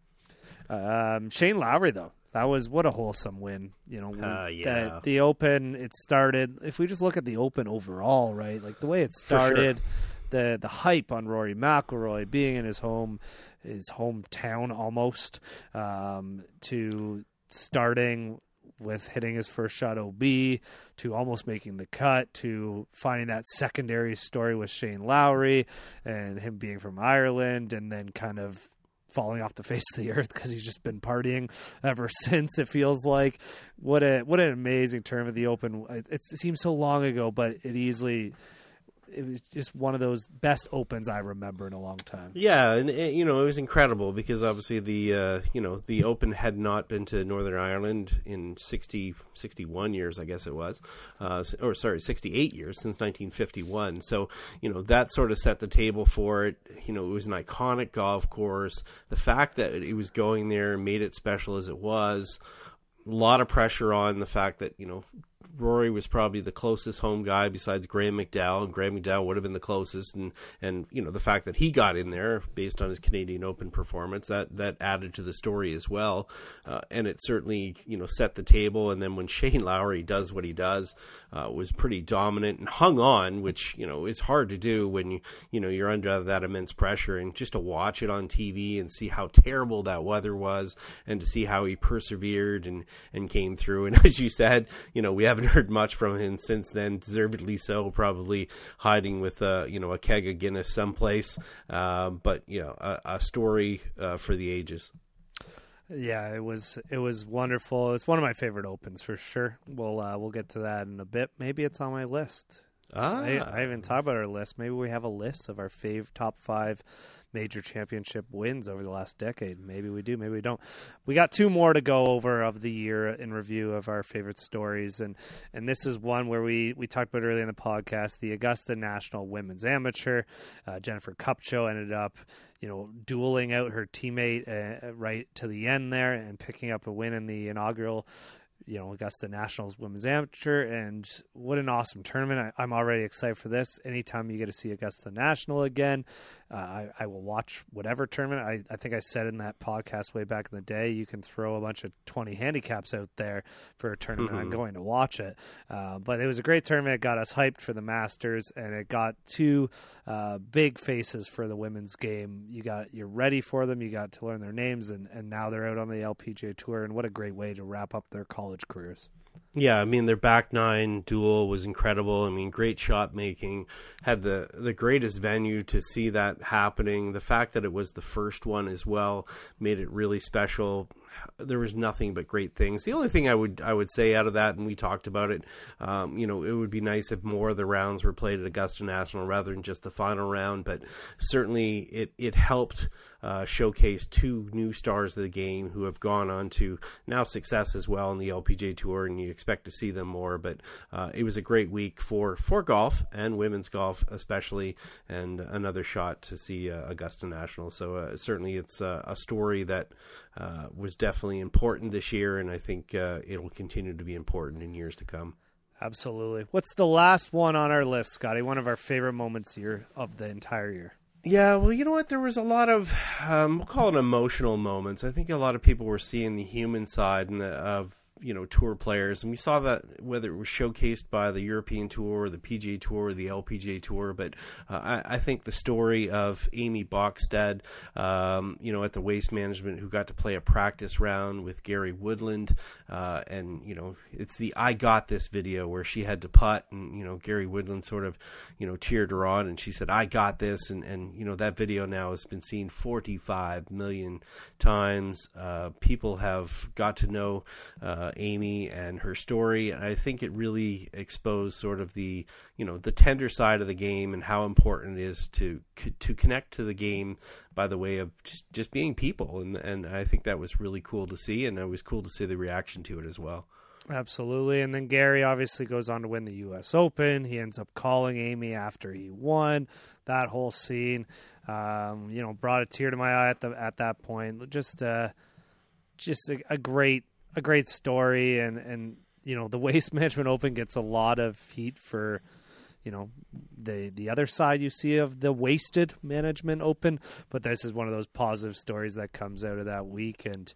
Um, Shane Lowry, though, that was what a wholesome win. You know, uh, yeah. the, the Open, it started, if we just look at the Open overall, right, like the way it started, the the hype on Rory McIlroy being in his home, his hometown almost, um, to starting with hitting his first shot O B, to almost making the cut, to finding that secondary story with Shane Lowry and him being from Ireland, and then kind of falling off the face of the earth because he's just been partying ever since. It feels like what a what an amazing term of the Open. It, it seems so long ago, but it easily. It was just one of those best Opens I remember in a long time. Yeah, and it, you know, it was incredible because obviously the uh, you know the Open had not been to Northern Ireland in sixty, sixty-one years, I guess it was, uh, or sorry, sixty-eight years since nineteen fifty-one. So you know that sort of set the table for it. You know, it was an iconic golf course. The fact that it was going there made it special as it was. A lot of pressure on the fact that you know. Rory was probably the closest home guy besides Graham McDowell. Graham McDowell would have been the closest, and, and you know the fact that he got in there based on his Canadian Open performance that, that added to the story as well, uh, and it certainly you know set the table. And then when Shane Lowry does what he does, uh, was pretty dominant and hung on, which you know is hard to do when you you know you're under that immense pressure. And just to watch it on T V and see how terrible that weather was, and to see how he persevered and and came through. And as you said, you know we haven't heard much from him since then, deservedly so, probably hiding with uh, you know a keg of Guinness someplace, uh, but you know a, a story uh, for the ages. Yeah, it was it was wonderful. It's one of my favorite Opens for sure. We'll uh, we'll get to that in a bit. Maybe it's on my list. Ah. I, I haven't talked about our list. Maybe we have a list of our fave top five major championship wins over the last decade. Maybe we do, maybe we don't. We got two more to go over of the year in review of our favorite stories, and and this is one where we we talked about earlier in the podcast, the Augusta National Women's Amateur. uh, Jennifer Kupcho ended up you know dueling out her teammate uh, right to the end there and picking up a win in the inaugural you know, Augusta Nationals Women's Amateur, and what an awesome tournament. I, I'm already excited for this. Anytime you get to see Augusta National again, uh, I, I will watch whatever tournament. I, I think I said in that podcast way back in the day, you can throw a bunch of twenty handicaps out there for a tournament. Mm-hmm. I'm going to watch it. Uh, but it was a great tournament. It got us hyped for the Masters, and it got two uh, big faces for the women's game. You got, you're ready for them. You got to learn their names, and, and now they're out on the L P G A Tour, and what a great way to wrap up their college careers. Yeah, I mean, their back nine duel was incredible. I mean, great shot making. Had the, the greatest venue to see that happening. The fact that it was the first one as well made it really special. There was nothing but great things. The only thing I would I would say out of that, and we talked about it, um, you know, it would be nice if more of the rounds were played at Augusta National rather than just the final round. But certainly it it helped uh, showcase two new stars of the game who have gone on to now success as well in the L P G A Tour, and you expect to see them more. But uh, it was a great week for for golf and women's golf especially, and another shot to see uh, Augusta National. So uh, certainly it's uh, a story that uh, was definitely important this year, and I think uh, it'll continue to be important in years to come. Absolutely. What's the last one on our list, Scotty? One of our favorite moments here of the entire year. Yeah, well, you know what? There was a lot of, um, we'll call it emotional moments. I think a lot of people were seeing the human side and the, of, you know, tour players. And we saw that whether it was showcased by the European Tour, the P G A Tour, or the L P G A Tour. But uh, I, I think the story of Amy Bokstad, um, you know, at the Waste Management, who got to play a practice round with Gary Woodland. Uh, and, you know, it's the I Got This video where she had to putt and, you know, Gary Woodland sort of, you know, cheered her on. And she said, I got this. And, and you know, that video now has been seen forty-five million times. Uh, people have got to know uh, Uh, Amy and her story. And I think it really exposed sort of the, you know, the tender side of the game and how important it is to to connect to the game by the way of just, just being people. And and I think that was really cool to see, and it was cool to see the reaction to it as well. Absolutely. And then Gary obviously goes on to win the U S Open. He ends up calling Amy after he won. That whole scene, um, you know, brought a tear to my eye at the at that point. Just, uh, just a, a great, a great story. And, and you know, the Waste Management Open gets a lot of heat for, you know, the the other side you see of the Wasted Management Open, but this is one of those positive stories that comes out of that week, and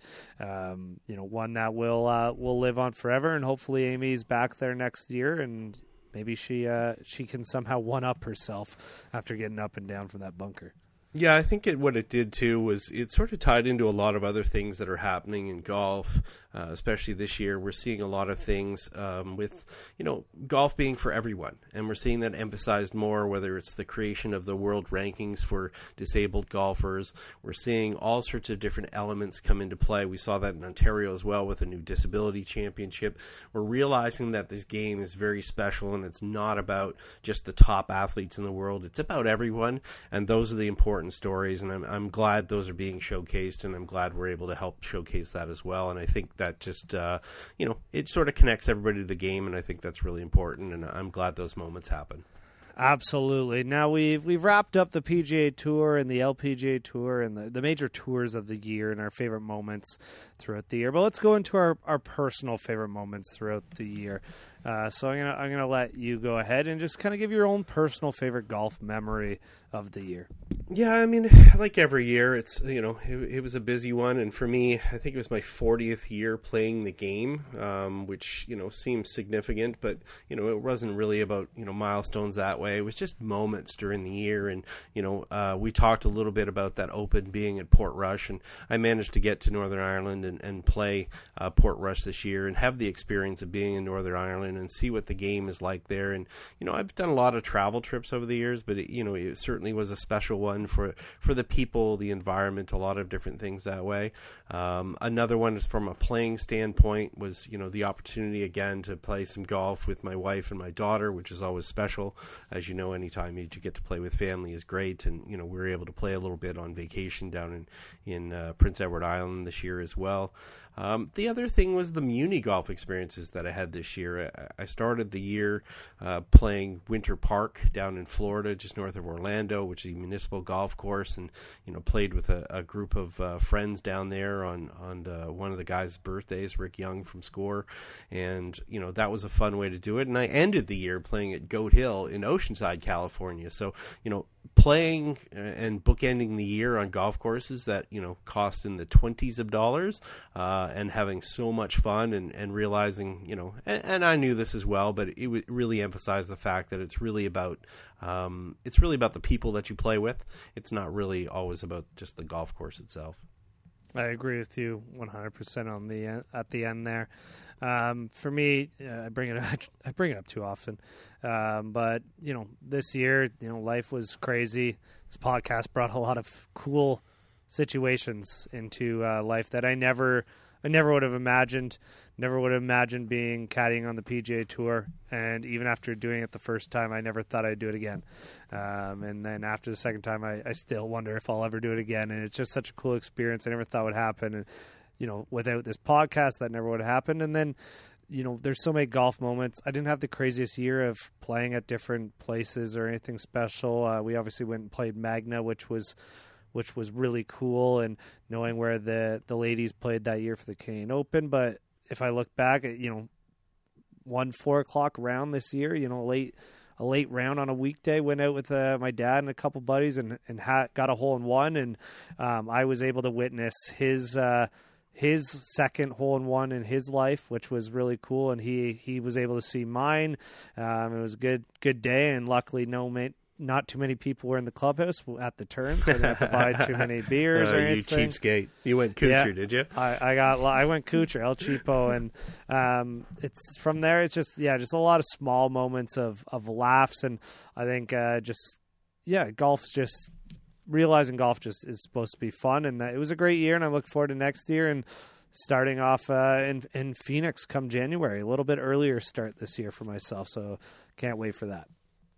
um, you know, one that will uh, will live on forever. And hopefully, Amy's back there next year, and maybe she uh, she can somehow one up herself after getting up and down from that bunker. Yeah, I think it, what it did too was it sort of tied into a lot of other things that are happening in golf, uh, especially this year. We're seeing a lot of things um, with, you know, golf being for everyone. And we're seeing that emphasized more, whether it's the creation of the world rankings for disabled golfers. We're seeing all sorts of different elements come into play. We saw that in Ontario as well with a new disability championship. We're realizing that this game is very special, and it's not about just the top athletes in the world. It's about everyone, and those are the important stories, and I'm, I'm glad those are being showcased, and I'm glad we're able to help showcase that as well. And I think that just, uh, you know, it sort of connects everybody to the game, and I think that's really important, and I'm glad those moments happen. Absolutely. Now we've we've wrapped up the P G A Tour and the L P G A Tour and the, the major tours of the year and our favorite moments throughout the year. But let's go into our, our personal favorite moments throughout the year. Uh, so I'm gonna I'm gonna let you go ahead and just kind of give your own personal favorite golf memory of the year. Yeah, I mean, like every year, it's, you know, it, it was a busy one. And for me, I think it was my fortieth year playing the game, um, which, you know, seems significant. But, you know, it wasn't really about, you know, milestones that way. It was just moments during the year. And, you know, uh, we talked a little bit about that Open being at Portrush. And I managed to get to Northern Ireland and, and play uh, Portrush this year and have the experience of being in Northern Ireland and see what the game is like there. And, you know, I've done a lot of travel trips over the years, but, it, you know, it certainly was a special one for for the people, the environment, a lot of different things that way. Um, another one is from a playing standpoint was, you know, the opportunity again to play some golf with my wife and my daughter, which is always special. As you know, anytime you get to play with family is great. And, you know, we were able to play a little bit on vacation down in, in uh, Prince Edward Island this year as well. Um, the other thing was the Muni golf experiences that I had this year. I, I started the year uh, playing Winter Park down in Florida, just north of Orlando, which is a municipal golf course, and, you know, played with a, a group of uh, friends down there on on uh, one of the guys' birthdays, Rick Young from Score, and, you know, that was a fun way to do it. And I ended the year playing at Goat Hill in Oceanside, California. So, you know, playing and bookending the year on golf courses that, you know, cost in the twenties of dollars, uh, and having so much fun and, and realizing, you know, and, and I knew this as well, but it would really emphasize the fact that it's really about, um, it's really about the people that you play with. It's not really always about just the golf course itself. I agree with you one hundred percent on the at the end there. Um, for me, uh, I bring it I bring it up too often, um, but you know, this year, you know, life was crazy. This podcast brought a lot of cool situations into uh, life that I never I never would have imagined. Never would have imagined being caddying on the P G A Tour, and even after doing it the first time, I never thought I'd do it again. Um, and then after the second time, I, I still wonder if I'll ever do it again. And it's just such a cool experience. I never thought would happen. And, you know, without this podcast, that never would have happened. And then, you know, there's so many golf moments. I didn't have the craziest year of playing at different places or anything special. Uh, we obviously went and played Magna, which was which was really cool, and knowing where the, the ladies played that year for the Canadian Open. But if I look back at, you know, one four o'clock round this year, you know, late a late round on a weekday, went out with uh, my dad and a couple buddies and and ha- got a hole in one, and um, I was able to witness his uh, his second hole in one in his life, which was really cool, and he he was able to see mine. Um, it was a good good day, and luckily no mate. Not too many people were in the clubhouse at the turn, so I didn't have to buy too many beers uh, or anything. You cheapskate. You went Kuchar, yeah, did you? I, I got I went Kuchar, El Cheapo, and um, it's from there. It's just yeah, just a lot of small moments of, of laughs, and I think uh, just yeah, golf's just realizing golf just is supposed to be fun, and that it was a great year, and I look forward to next year and starting off uh, in in Phoenix come January, a little bit earlier start this year for myself, so can't wait for that.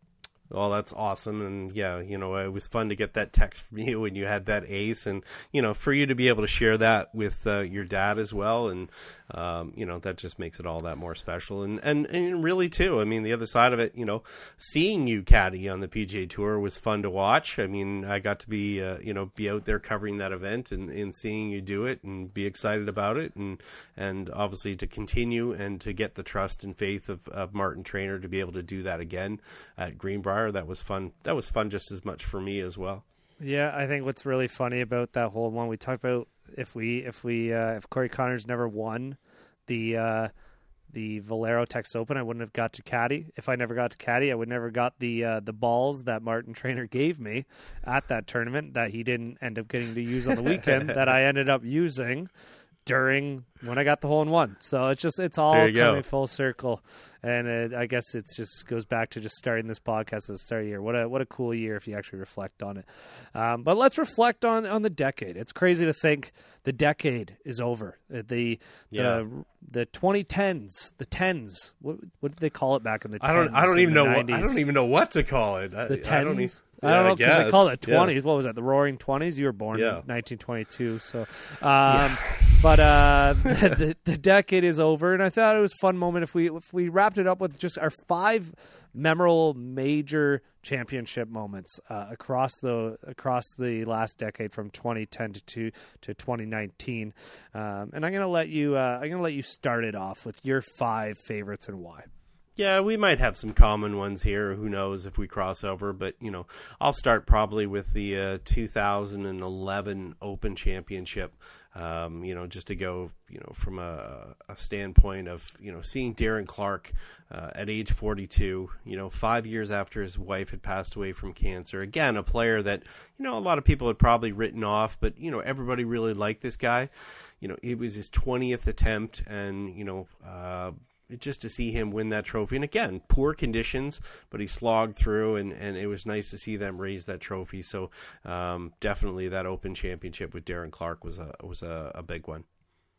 Well, that's awesome. And yeah, you know, it was fun to get that text from you when you had that ace, and, you know, for you to be able to share that with uh, your dad as well. And, um, you know, that just makes it all that more special. And, and, and really too, I mean, the other side of it, you know, seeing you caddy on the P G A Tour was fun to watch. I mean, I got to be, uh, you know, be out there covering that event and, and seeing you do it and be excited about it. And, and obviously to continue and to get the trust and faith of, of Martin Trainer to be able to do that again at Greenbrier. That was fun. That was fun just as much for me as well. Yeah, I think what's really funny about that whole one, we talked about if we if we uh, if Corey Connors never won the uh, the Valero Texas Open, I wouldn't have got to caddy. If I never got to caddy, I would never got the uh, the balls that Martin Trainer gave me at that tournament that he didn't end up getting to use on the weekend that I ended up using during when I got the hole in one. So it's just it's all coming go. full circle. And it, I guess it just goes back to just starting this podcast at the start of the year. What a what a cool year if you actually reflect on it. Um, but let's reflect on, on the decade. It's crazy to think the decade is over. The yeah. the the twenty tens, the tens. What, what did they call it back in the I don't tens I don't even know nineties? what, I don't even know what to call it. The tens. I don't, even, I don't know because yeah, they call it yeah. twenties. What was that? The Roaring Twenties. You were born Yeah. in nineteen twenty-two. So, um, Yeah. but uh, the, the decade is over, and I thought it was a fun moment if we if we wrapped it up with just our five memorable major championship moments uh, across the across the last decade from twenty ten to to, to twenty nineteen. Um, and I'm gonna let you uh, I'm gonna let you start it off with your five favorites and why. Yeah, we might have some common ones here. Who knows if we cross over? But, you know, I'll start probably with the uh, two thousand eleven Open Championship, um, you know, just to go, you know, from a, a standpoint of, you know, seeing Darren Clarke uh, at age forty-two, you know, five years after his wife had passed away from cancer. Again, a player that, you know, a lot of people had probably written off, but, you know, everybody really liked this guy. You know, it was his twentieth attempt, and, you know, uh, just to see him win that trophy. And again, poor conditions, but he slogged through, and, and it was nice to see them raise that trophy. So um, definitely that Open Championship with Darren Clarke was a was a, a big one.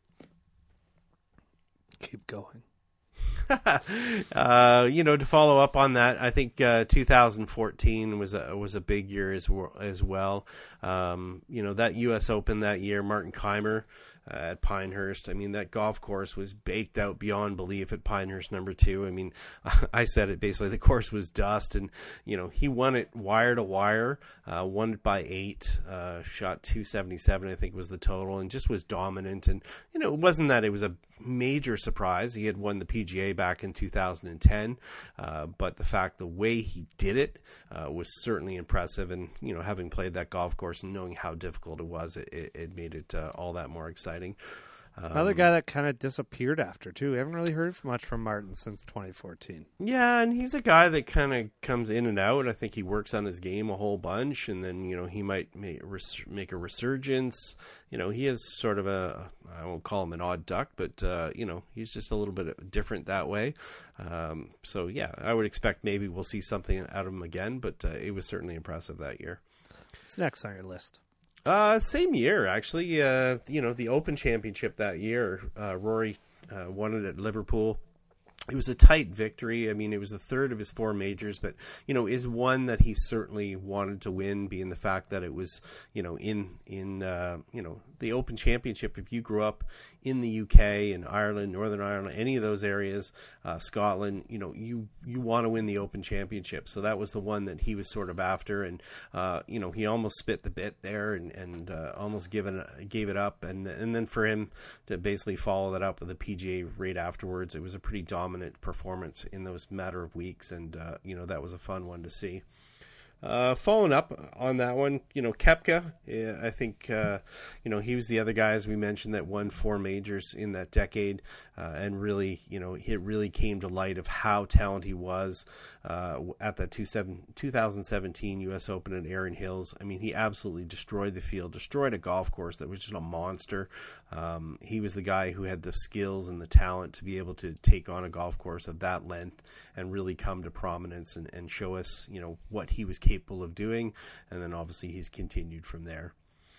Keep going. uh, you know, to follow up on that, I think uh, two thousand fourteen was a was a big year as well. As well. Um, you know, that U S Open that year, Martin Keimer uh, at Pinehurst. I mean, that golf course was baked out beyond belief at Pinehurst number two. I mean, I said it basically. The course was dust, and you know, he won it wire to wire, uh, won it by eight, uh, shot two seventy-seven, I think was the total, and just was dominant. And you know, it wasn't that it was a major surprise. He had won the P G A back in two thousand ten, uh, but the fact the way he did it uh, was certainly impressive. And you know, having played that golf course and knowing how difficult it was, it, it, it made it uh, all that more exciting. Um, Another guy that kind of disappeared after too. We haven't really heard much from Martin since twenty fourteen. Yeah, and he's a guy that kind of comes in and out. I think he works on his game a whole bunch, and then you know he might make, make a resurgence. You know, he is sort of a, I won't call him an odd duck, but uh, you know, he's just a little bit different that way. Um, so yeah, I would expect maybe we'll see something out of him again, but uh, it was certainly impressive that year. What's next on your list? Uh, same year, actually. Uh, you know, the Open Championship that year, uh, Rory uh, won it at Liverpool. It was a tight victory. I mean, it was the third of his four majors, but, you know, is one that he certainly wanted to win, being the fact that it was, you know, in, in uh, you know, the Open Championship. If you grew up in the U K and Ireland, Northern Ireland, any of those areas, uh, Scotland, you know, you, you want to win the Open Championship. So that was the one that he was sort of after. And, uh, you know, he almost spit the bit there and, and uh, almost given, gave it up. And, and then for him to basically follow that up with the P G A right afterwards, it was a pretty dominant performance in those matter of weeks. And, uh, you know, that was a fun one to see. Uh, following up on that one, you know, Koepka, I think, uh, you know, he was the other guy, as we mentioned, that won four majors in that decade, uh, and really, you know, it really came to light of how talented he was uh, at that two thousand seventeen U S Open at Erin Hills. I mean, he absolutely destroyed the field, destroyed a golf course that was just a monster. Um, he was the guy who had the skills and the talent to be able to take on a golf course of that length and really come to prominence and, and show us, you know, what he was capable of doing. And then obviously he's continued from there.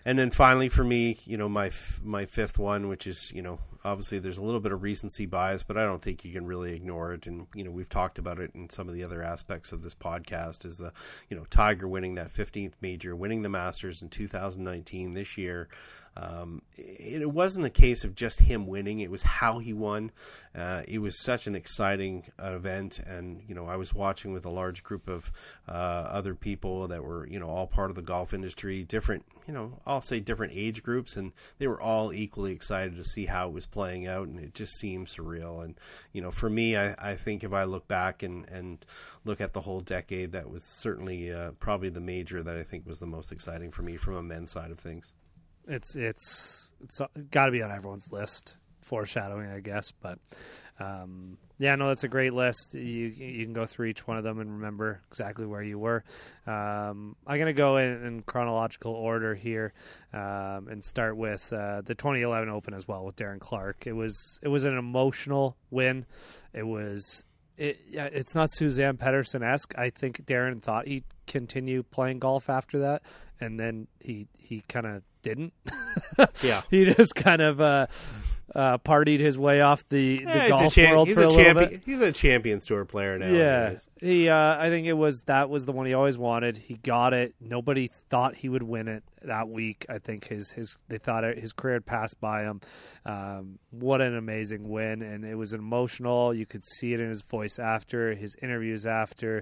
And then finally for me, you know, my f- my fifth one, which is, you know, obviously there's a little bit of recency bias, but I don't think you can really ignore it. And, you know, we've talked about it in some of the other aspects of this podcast, is, the, you know, Tiger winning that fifteenth major, winning the Masters in two thousand nineteen this year. Um, it, it wasn't a case of just him winning. It was how he won. Uh, it was such an exciting uh, event. And, you know, I was watching with a large group of uh, other people that were, you know, all part of the golf industry, different, you know, I'll say different age groups. And they were all equally excited to see how it was playing out. And it just seemed surreal. And, you know, for me, I, I think if I look back and, and look at the whole decade, that was certainly uh, probably the major that I think was the most exciting for me from a men's side of things. It's it's it's got to be on everyone's list. Foreshadowing, I guess, but um, yeah, no, that's a great list. You you can go through each one of them and remember exactly where you were. Um, I'm gonna go in, in chronological order here um, and start with uh, the twenty eleven Open as well with Darren Clarke. It was it was an emotional win. It was. It, it's not Suzanne Pedersen-esque. I think Darren thought he'd continue playing golf after that, and then he he kind of didn't. Yeah, he just kind of uh, uh, partied his way off the, the yeah, golf champ- world he's for a, a little champion- bit. He's a Champions Tour player now. Yeah, he. Uh, I think it was that was the one he always wanted. He got it. Nobody thought he would win it that week. I think his his they thought his career had passed by him. Um, what an amazing win, and it was emotional. You could see it in his voice after his interviews after.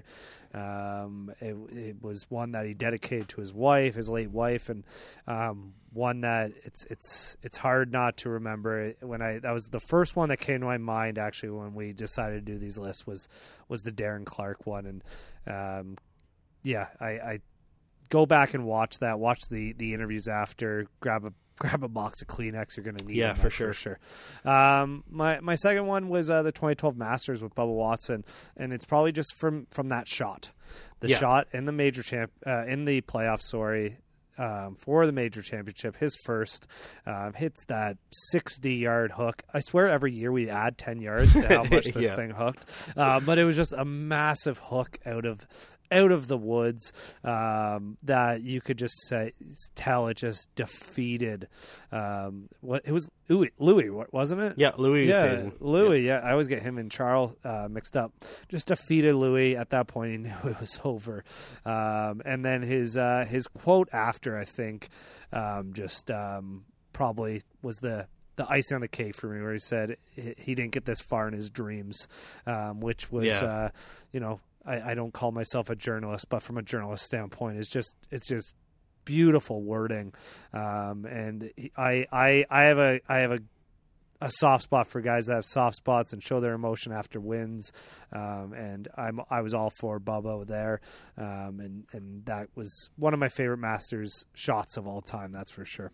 Um, it, it was one that he dedicated to his wife, his late wife, and um, one that it's it's it's hard not to remember. When I that was the first one that came to my mind actually when we decided to do these lists was was the Darren Clarke one, and um, yeah, I, I go back and watch that, watch the the interviews after, grab a. Grab a box of Kleenex. You're going to need yeah, them, for sure. For sure. Um, my my second one was uh, the twenty twelve Masters with Bubba Watson, and it's probably just from, from that shot, the yeah. shot in the major champ uh, in the playoff. Sorry. Um, for the major championship, his first um, hits that sixty yard hook. I swear every year we add ten yards to how much this yeah. thing hooked, uh, but it was just a massive hook out of out of the woods um, that you could just say, tell it just defeated. Um, what it was Louis, Louis, wasn't it? Yeah, Louis. Yeah, Louis. Yeah. yeah, I always get him and Charles uh, mixed up. Just defeated Louis at that point. He knew it was over. Um, and then his uh, his quote after, I think, um, just um, probably was the. the icing on the cake for me, where he said he didn't get this far in his dreams, um, which was, yeah. uh, you know, I, I don't call myself a journalist, but from a journalist standpoint, it's just it's just beautiful wording, um, and I, I I have a I have a a soft spot for guys that have soft spots and show their emotion after wins, um, and I'm I was all for Bubba there, um, and and that was one of my favorite Masters shots of all time, that's for sure.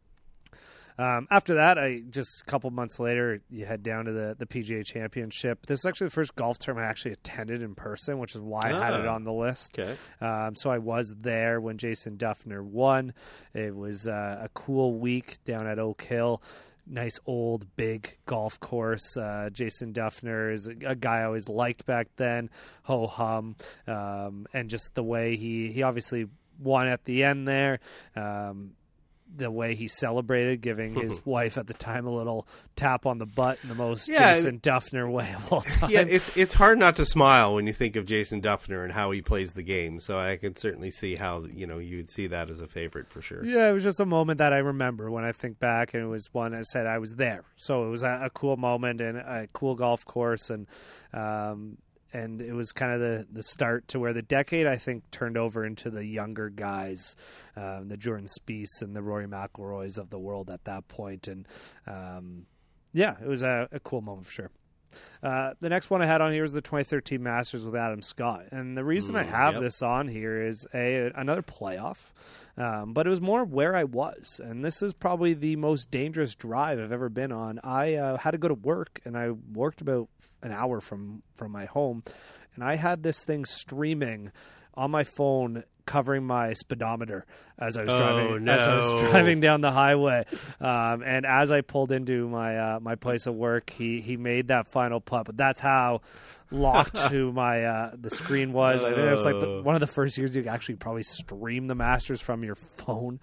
Um, after that, I just a couple months later, you head down to the, the P G A Championship. This is actually the first golf tournament I actually attended in person, which is why ah, I had it on the list. Okay. Um, so I was there when Jason Duffner won. It was uh, a cool week down at Oak Hill. Nice old big golf course. Uh, Jason Duffner is a, a guy I always liked back then. Ho hum, um, and just the way he he obviously won at the end there. Um, the way he celebrated, giving his wife at the time a little tap on the butt in the most yeah, Jason Duffner way of all time. Yeah, it's it's hard not to smile when you think of Jason Duffner and how he plays the game. So I can certainly see how, you know, you'd see that as a favorite for sure. Yeah, it was just a moment that I remember when I think back, and it was one I said I was there. So it was a, a cool moment and a cool golf course, and um, and it was kind of the, the start to where the decade, I think, turned over into the younger guys, um, the Jordan Spieth and the Rory McIlroys of the world at that point. And, um, yeah, it was a, a cool moment for sure. Uh, the next one I had on here is the twenty thirteen Masters with Adam Scott. And the reason mm, I have yep. this on here is a another playoff, um, but it was more where I was. And this is probably the most dangerous drive I've ever been on. I uh, had to go to work, and I worked about an hour from, from my home, and I had this thing streaming on my phone covering my speedometer as I was Oh, driving no. as I was driving down the highway. Um, and as I pulled into my uh, my place of work, he he made that final putt. But that's how locked to my uh, the screen was. I think it was like the, one of the first years you could actually probably stream the Masters from your phone.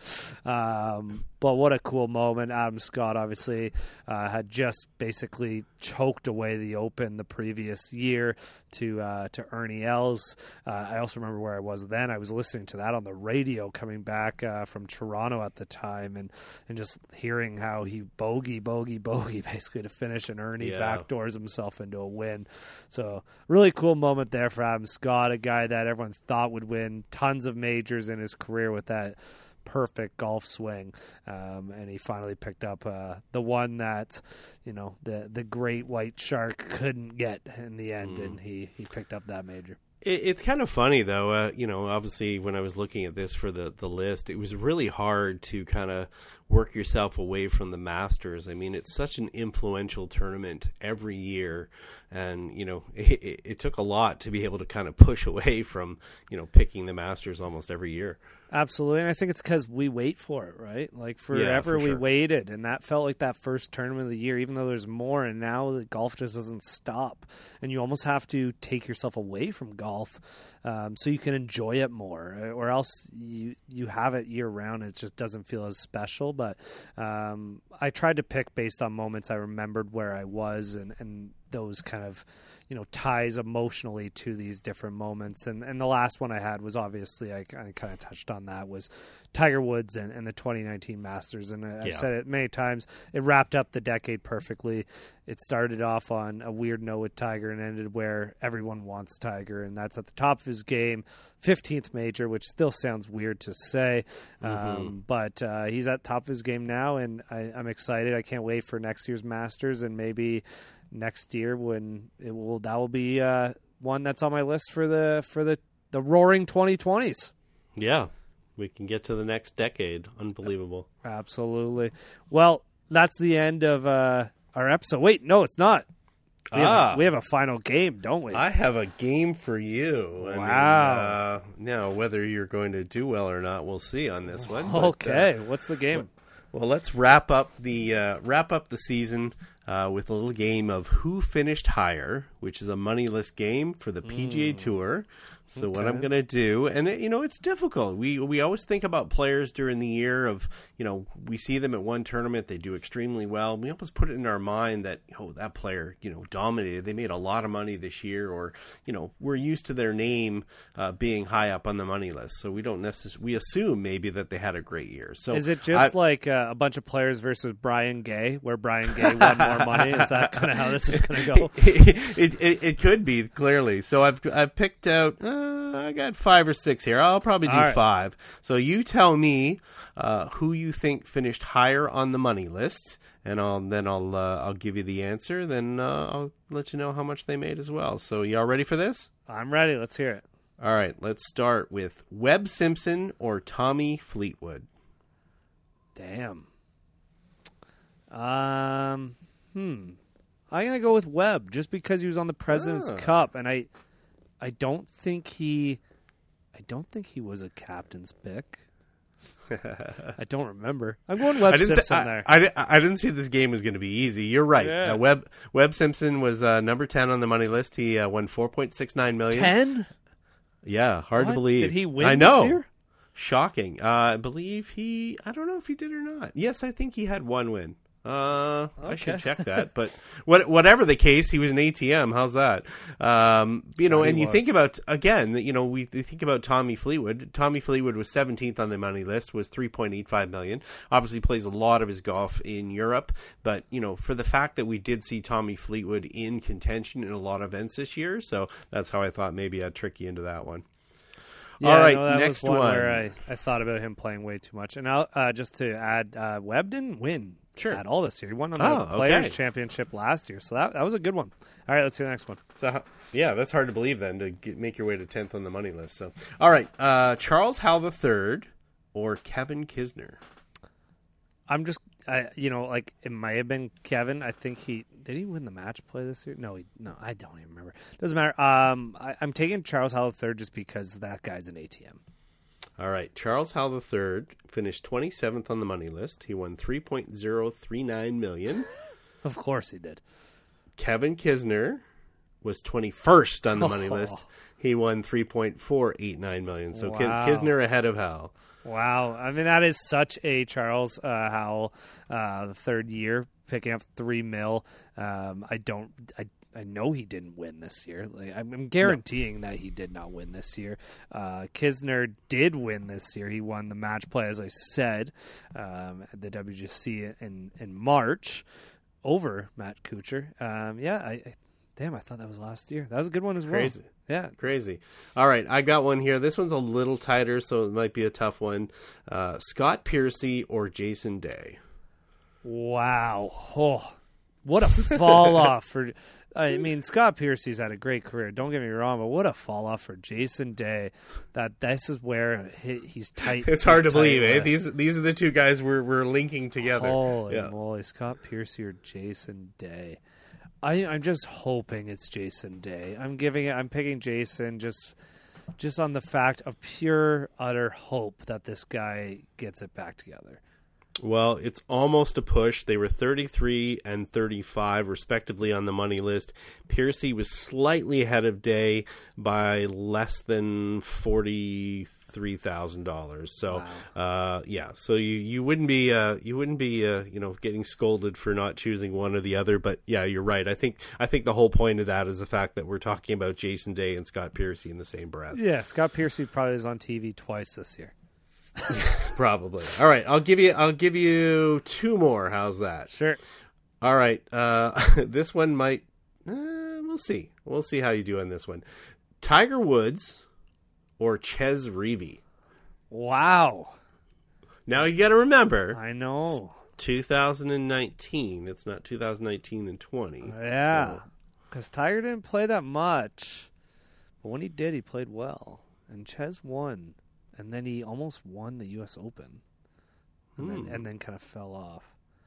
Um, but what a cool moment. Adam Scott obviously uh, had just basically choked away the Open the previous year to uh, to Ernie Els. Uh, I also remember where I was then. I was listening to that on the radio coming back uh, from Toronto at the time, and, and just hearing how he bogey, bogey, bogey basically to finish, and Ernie Yeah. backdoors himself into a win. So really cool moment there for Adam Scott, a guy that everyone thought would win tons of majors in his career with that perfect golf swing, um, and he finally picked up uh, the one that, you know, the the great white shark couldn't get in the end, mm. and he, he picked up that major. It, it's kind of funny, though. Uh, you know, obviously, when I was looking at this for the, the list, it was really hard to kind of work yourself away from the Masters. I mean, it's such an influential tournament every year. And, you know, it, it, it took a lot to be able to kind of push away from, you know, picking the Masters almost every year. Absolutely. And I think it's because we wait for it, right? Like forever yeah, for we sure. waited, and that felt like that first tournament of the year, even though there's more, and now the golf just doesn't stop. And you almost have to take yourself away from golf um, so you can enjoy it more, or else you, you have it year round and it just doesn't feel as special. But um, I tried to pick based on moments I remembered where I was and, and those kind of, you know, ties emotionally to these different moments. And and the last one I had was obviously, I, I kind of touched on that, was Tiger Woods and, and the twenty nineteen Masters. And I've yeah. said it many times, it wrapped up the decade perfectly. It started off on a weird note with Tiger and ended where everyone wants Tiger, and that's at the top of his game. fifteenth major, which still sounds weird to say, mm-hmm. um, but uh, he's at top of his game now, and I, I'm excited. I can't wait for next year's Masters, and maybe next year when it will that will be uh, one that's on my list for the for the, the roaring twenty twenties. Yeah, we can get to the next decade. Unbelievable. Absolutely. Well, that's the end of uh, our episode. Wait, no, it's not. We, ah, have a, we have a final game, don't we? I have a game for you. I wow. Mean, uh, now, whether you're going to do well or not, we'll see on this one. Okay, but, uh, what's the game? Well, well let's wrap up the uh, wrap up the season uh, with a little game of Who Finished Higher, which is a moneyless game for the P G A mm. Tour. So okay. what I'm going to do, and it, you know, it's difficult. We we always think about players during the year of, you know, we see them at one tournament, they do extremely well. We almost put it in our mind that, oh, that player, you know, dominated. They made a lot of money this year, or, you know, we're used to their name uh, being high up on the money list. So we don't necessarily, we assume maybe that they had a great year. So is it just I, like uh, a bunch of players versus Brian Gay, where Brian Gay won more money? Is that kind of how this is going to go? it, it, it, it could be, clearly. So I've I've picked out. Uh, I got five or six here. I'll probably do right. five. So you tell me uh, who you think finished higher on the money list, and I'll then I'll uh, I'll give you the answer. Then uh, I'll let you know how much they made as well. So y'all ready for this? I'm ready. Let's hear it. All right. Let's start with Webb Simpson or Tommy Fleetwood. Damn. Um. Hmm. I'm gonna go with Webb just because he was on the President's ah. Cup, and I. I don't think he, I don't think he was a captain's pick. I don't remember. I'm going Webb Simpson say, I, there. I, I, I didn't say this game was going to be easy. You're right. Yeah. Uh, Webb Webb Simpson was uh, number ten on the money list. He uh, won four point six nine million dollars. Ten? Yeah, hard what? to believe. Did he win I know. this year? Shocking. Uh, I believe he. I don't know if he did or not. Yes, I think he had one win. Uh, okay. I should check that, but what, whatever the case, he was an A T M. How's that? Um, you know, yeah, and you was. think about again, you know, we think about Tommy Fleetwood. Tommy Fleetwood was seventeenth on the money list, was three point eight five million. Obviously, plays a lot of his golf in Europe, but you know, for the fact that we did see Tommy Fleetwood in contention in a lot of events this year, so that's how I thought maybe I'd trick you into that one. Yeah, All right, no, that next was one, one. where I, I thought about him playing way too much, and I'll, uh, just to add, uh, Webb didn't win. Sure. At all this year. He won on the oh, Players' okay. Championship last year, so that that was a good one. All right, let's do the next one. So, yeah, that's hard to believe then, to get, make your way to tenth on the money list. So, all right, uh, Charles Howell the third or Kevin Kisner? I'm just, I, you know, like it might have been Kevin. I think he did. He win the match play this year? No, he no. I don't even remember. Doesn't matter. Um, I, I'm taking Charles Howell the third just because that guy's an A T M. All right. Charles Howell the third finished twenty-seventh on the money list. He won three point oh three nine million dollars. Of course he did. Kevin Kisner was twenty-first on the money oh. list. He won three point four eight nine million dollars. So wow. Kisner ahead of Howell. Wow. I mean, that is such a Charles uh, Howell, uh, the third year, picking up three mil. Um, I don't... I, I know he didn't win this year. Like, I'm guaranteeing no. that he did not win this year. Uh, Kisner did win this year. He won the match play, as I said, um, at the W G C in, in March over Matt Kuchar. Um, yeah, I, I damn, I thought that was last year. That was a good one as well. Crazy. Yeah. Crazy. All right, I got one here. This one's a little tighter, so it might be a tough one. Uh, Scott Piercy or Jason Day? Wow. Oh, what a fall off for... I mean, Scott Piercy's had a great career. Don't get me wrong, but what a fall off for Jason Day. That this is where he, he's tight. It's he's hard to tight believe, with. eh? These these are the two guys we're we're linking together. Holy yeah. moly, Scott Piercy or Jason Day? I I'm just hoping it's Jason Day. I'm giving it. I'm picking Jason just just on the fact of pure utter hope that this guy gets it back together. Well, it's almost a push. They were thirty-three and thirty-five, respectively, on the money list. Piercy was slightly ahead of Day by less than forty-three thousand dollars. So, wow. uh, yeah. So you, you wouldn't be uh, you wouldn't be uh, you know getting scolded for not choosing one or the other. But yeah, you're right. I think I think the whole point of that is the fact that we're talking about Jason Day and Scott Piercy in the same breath. Yeah, Scott Piercy probably was on T V twice this year. Probably. All right, I'll give you I'll give you two more. How's that? Sure. All right. Uh, this one might uh, we'll see. We'll see how you do on this one. Tiger Woods or Ches Reavie? Wow. Now you got to remember. I know. two thousand nineteen. It's not two thousand nineteen and twenty. Yeah. Cuz Tiger didn't play that much. But when he did, he played well. And Ches won. And then he almost won the U S Open, and, hmm. then, and then kind of fell off.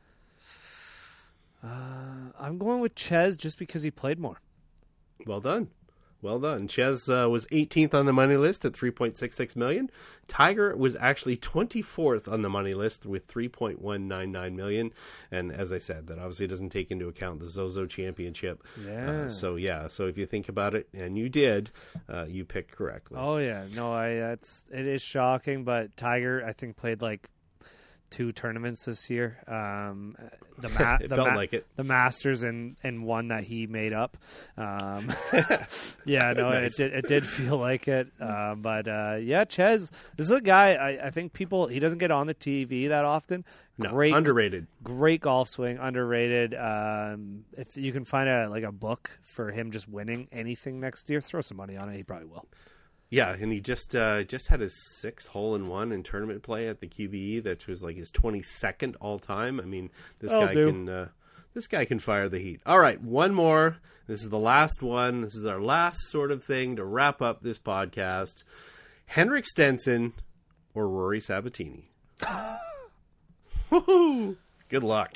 Uh, I'm going with Ches just because he played more. Well done. Well done. Ches uh, was eighteenth on the money list at three point six six million dollars. Tiger was actually twenty-fourth on the money list with three point one nine nine million dollars. And as I said, that obviously doesn't take into account the Zozo Championship. Yeah. Uh, so, yeah. So if you think about it, and you did, uh, you picked correctly. Oh, yeah. No, I. That's it is shocking, but Tiger, I think, played like two tournaments this year. Um, the ma- it the felt ma- like it. The Masters and, and one that he made up. Um, yeah, no, nice. it did. It did feel like it. Uh, but uh, yeah, Ches. This is a guy. I, I think people. He doesn't get on the T V that often. No, great, underrated. Great golf swing, underrated. Um, if you can find a like a book for him just winning anything next year, throw some money on it. He probably will. Yeah, and he just uh, just had his sixth hole in one in tournament play at the Q B E. That was like his twenty-second all time. I mean, this I'll guy do. can uh, this guy can fire the heat. All right, one more. This is the last one. This is our last sort of thing to wrap up this podcast. Henrik Stenson or Rory Sabatini? Woo-hoo! Good luck.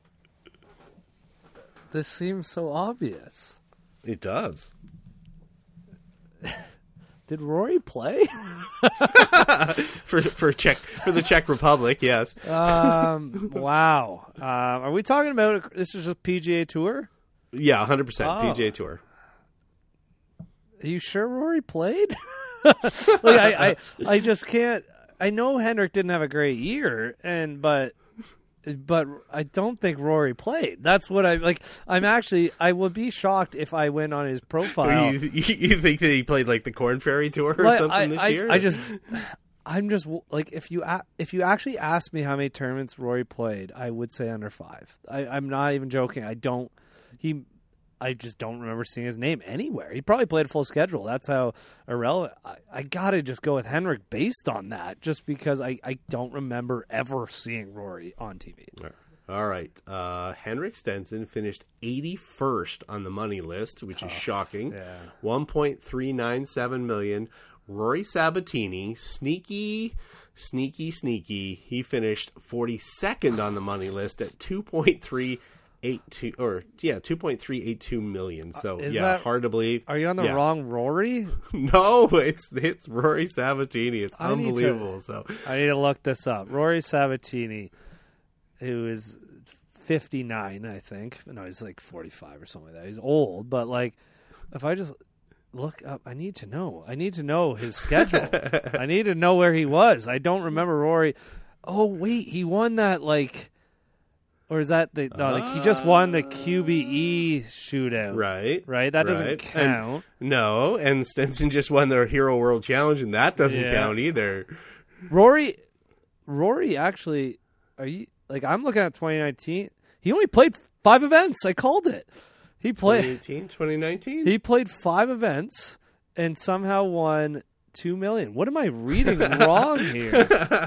This seems so obvious. It does. Did Rory play? for for Czech for the Czech Republic? Yes. Um. Wow. Um. Are we talking about this? Is a P G A Tour? Yeah, one hundred percent oh. P G A Tour. Are you sure Rory played? like I, I, I just can't. I know Henrik didn't have a great year, and but. But I don't think Rory played. That's what I like. I'm actually. I would be shocked if I went on his profile. You, you think that he played like the Corn Ferry Tour or like, something I, this I, year? I just. I'm just like if you if you actually asked me how many tournaments Rory played, I would say under five. I, I'm not even joking. I don't. He. I just don't remember seeing his name anywhere. He probably played a full schedule. That's how irrelevant. I, I got to just go with Henrik based on that, just because I, I don't remember ever seeing Rory on T V. All right. Uh, Henrik Stenson finished eighty-first on the money list, which Tough. is shocking. Yeah. one point three nine seven million dollars. Rory Sabatini, sneaky, sneaky, sneaky. He finished forty-second on the money list at two point three eight two or yeah, two point three eight two million. So Uh, is yeah, that- hard to believe. Are you on the Yeah. wrong Rory? No, it's it's Rory Sabatini. It's I need to- unbelievable. So I need to look this up. Rory Sabatini, who is fifty-nine, I think. No, he's like forty-five or something like that. He's old, but like, if I just look up, I need to know. I need to know his schedule. I need to know where he was. I don't remember Rory. Oh wait, he won that like. Or is that the no? Like he just won the Q B E shootout, right, right? That doesn't right. count. And, no, and Stenson just won their Hero World Challenge, and that doesn't Yeah. count either. Rory, Rory, actually, are you like? I'm looking at twenty nineteen. He only played five events. I called it. He played. twenty eighteen, twenty nineteen He played five events and somehow won two million. What am I reading wrong here?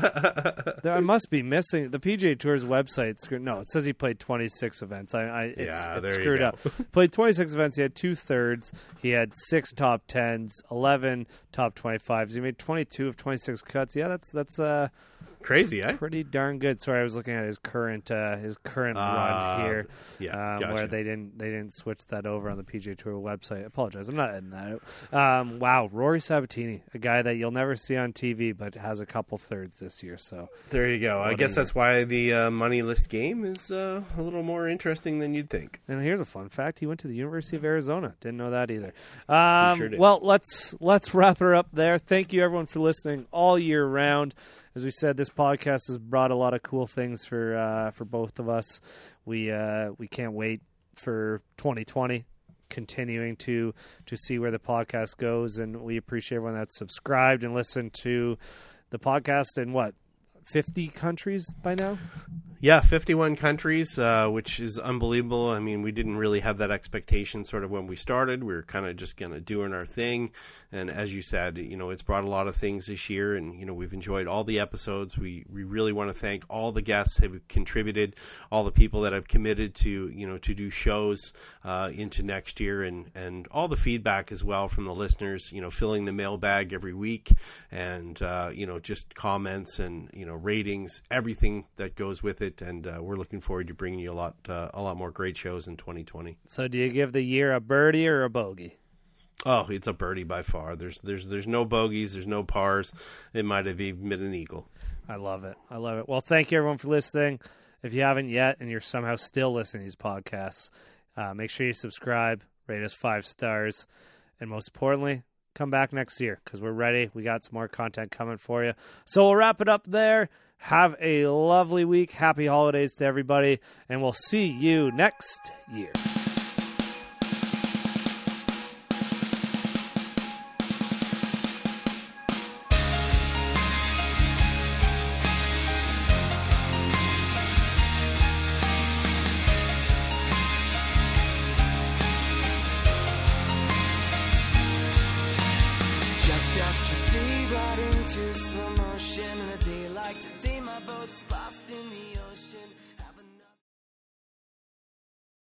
There, I must be missing the P G A Tour's website. Screw- No, it says he played twenty-six events. I, I it's, Yeah, it's there you screwed go. up. Played twenty-six events. He had two thirds. He had six top tens, eleven top twenty-fives. He made twenty-two of twenty-six cuts. Yeah, that's that's uh Crazy, eh? pretty darn good. Sorry, I was looking at his current uh, his current Uh, run here, yeah, um, gotcha. where they didn't they didn't switch that over on the P G A Tour website. I apologize, I'm not editing that out. Um, wow, Rory Sabatini, a guy that you'll never see on T V, but has a couple thirds this year. So There you go. I What guess a- that's why the uh, money list game is uh, a little more interesting than you'd think. And here's a fun fact: he went to the University of Arizona. Didn't know that either. Um, sure did. Well, let's let's wrap her up there. Thank you, everyone, for listening all year round. As we said, this podcast has brought a lot of cool things for uh, for both of us. We uh, we can't wait for twenty twenty, continuing to to see where the podcast goes, and we appreciate everyone that's subscribed and listened to the podcast in what fifty countries by now. Yeah, fifty-one countries, uh, which is unbelievable. I mean, we didn't really have that expectation sort of when we started. We were kind of just kind of doing our thing. And as you said, you know, it's brought a lot of things this year. And, you know, we've enjoyed all the episodes. We, we really want to thank all the guests who have contributed, all the people that have committed to, you know, to do shows uh, into next year, and, and all the feedback as well from the listeners, you know, filling the mailbag every week, and, uh, you know, just comments and, you know, ratings, everything that goes with it. And uh, we're looking forward to bringing you a lot, uh, a lot more great shows in twenty twenty. So, do you give the year a birdie or a bogey? Oh, it's a birdie by far. There's, there's, there's no bogeys. There's no pars. It might have even been an eagle. I love it. I love it. Well, thank you, everyone, for listening. If you haven't yet and you're somehow still listening to these podcasts, uh, make sure you subscribe, rate us five stars, and most importantly, come back next year because we're ready. We got some more content coming for you. So we'll wrap it up there. Have a lovely week. Happy holidays to everybody, and we'll see you next year. Just yesterday, right into slow motion. And a day like today, my boat's lost in the ocean.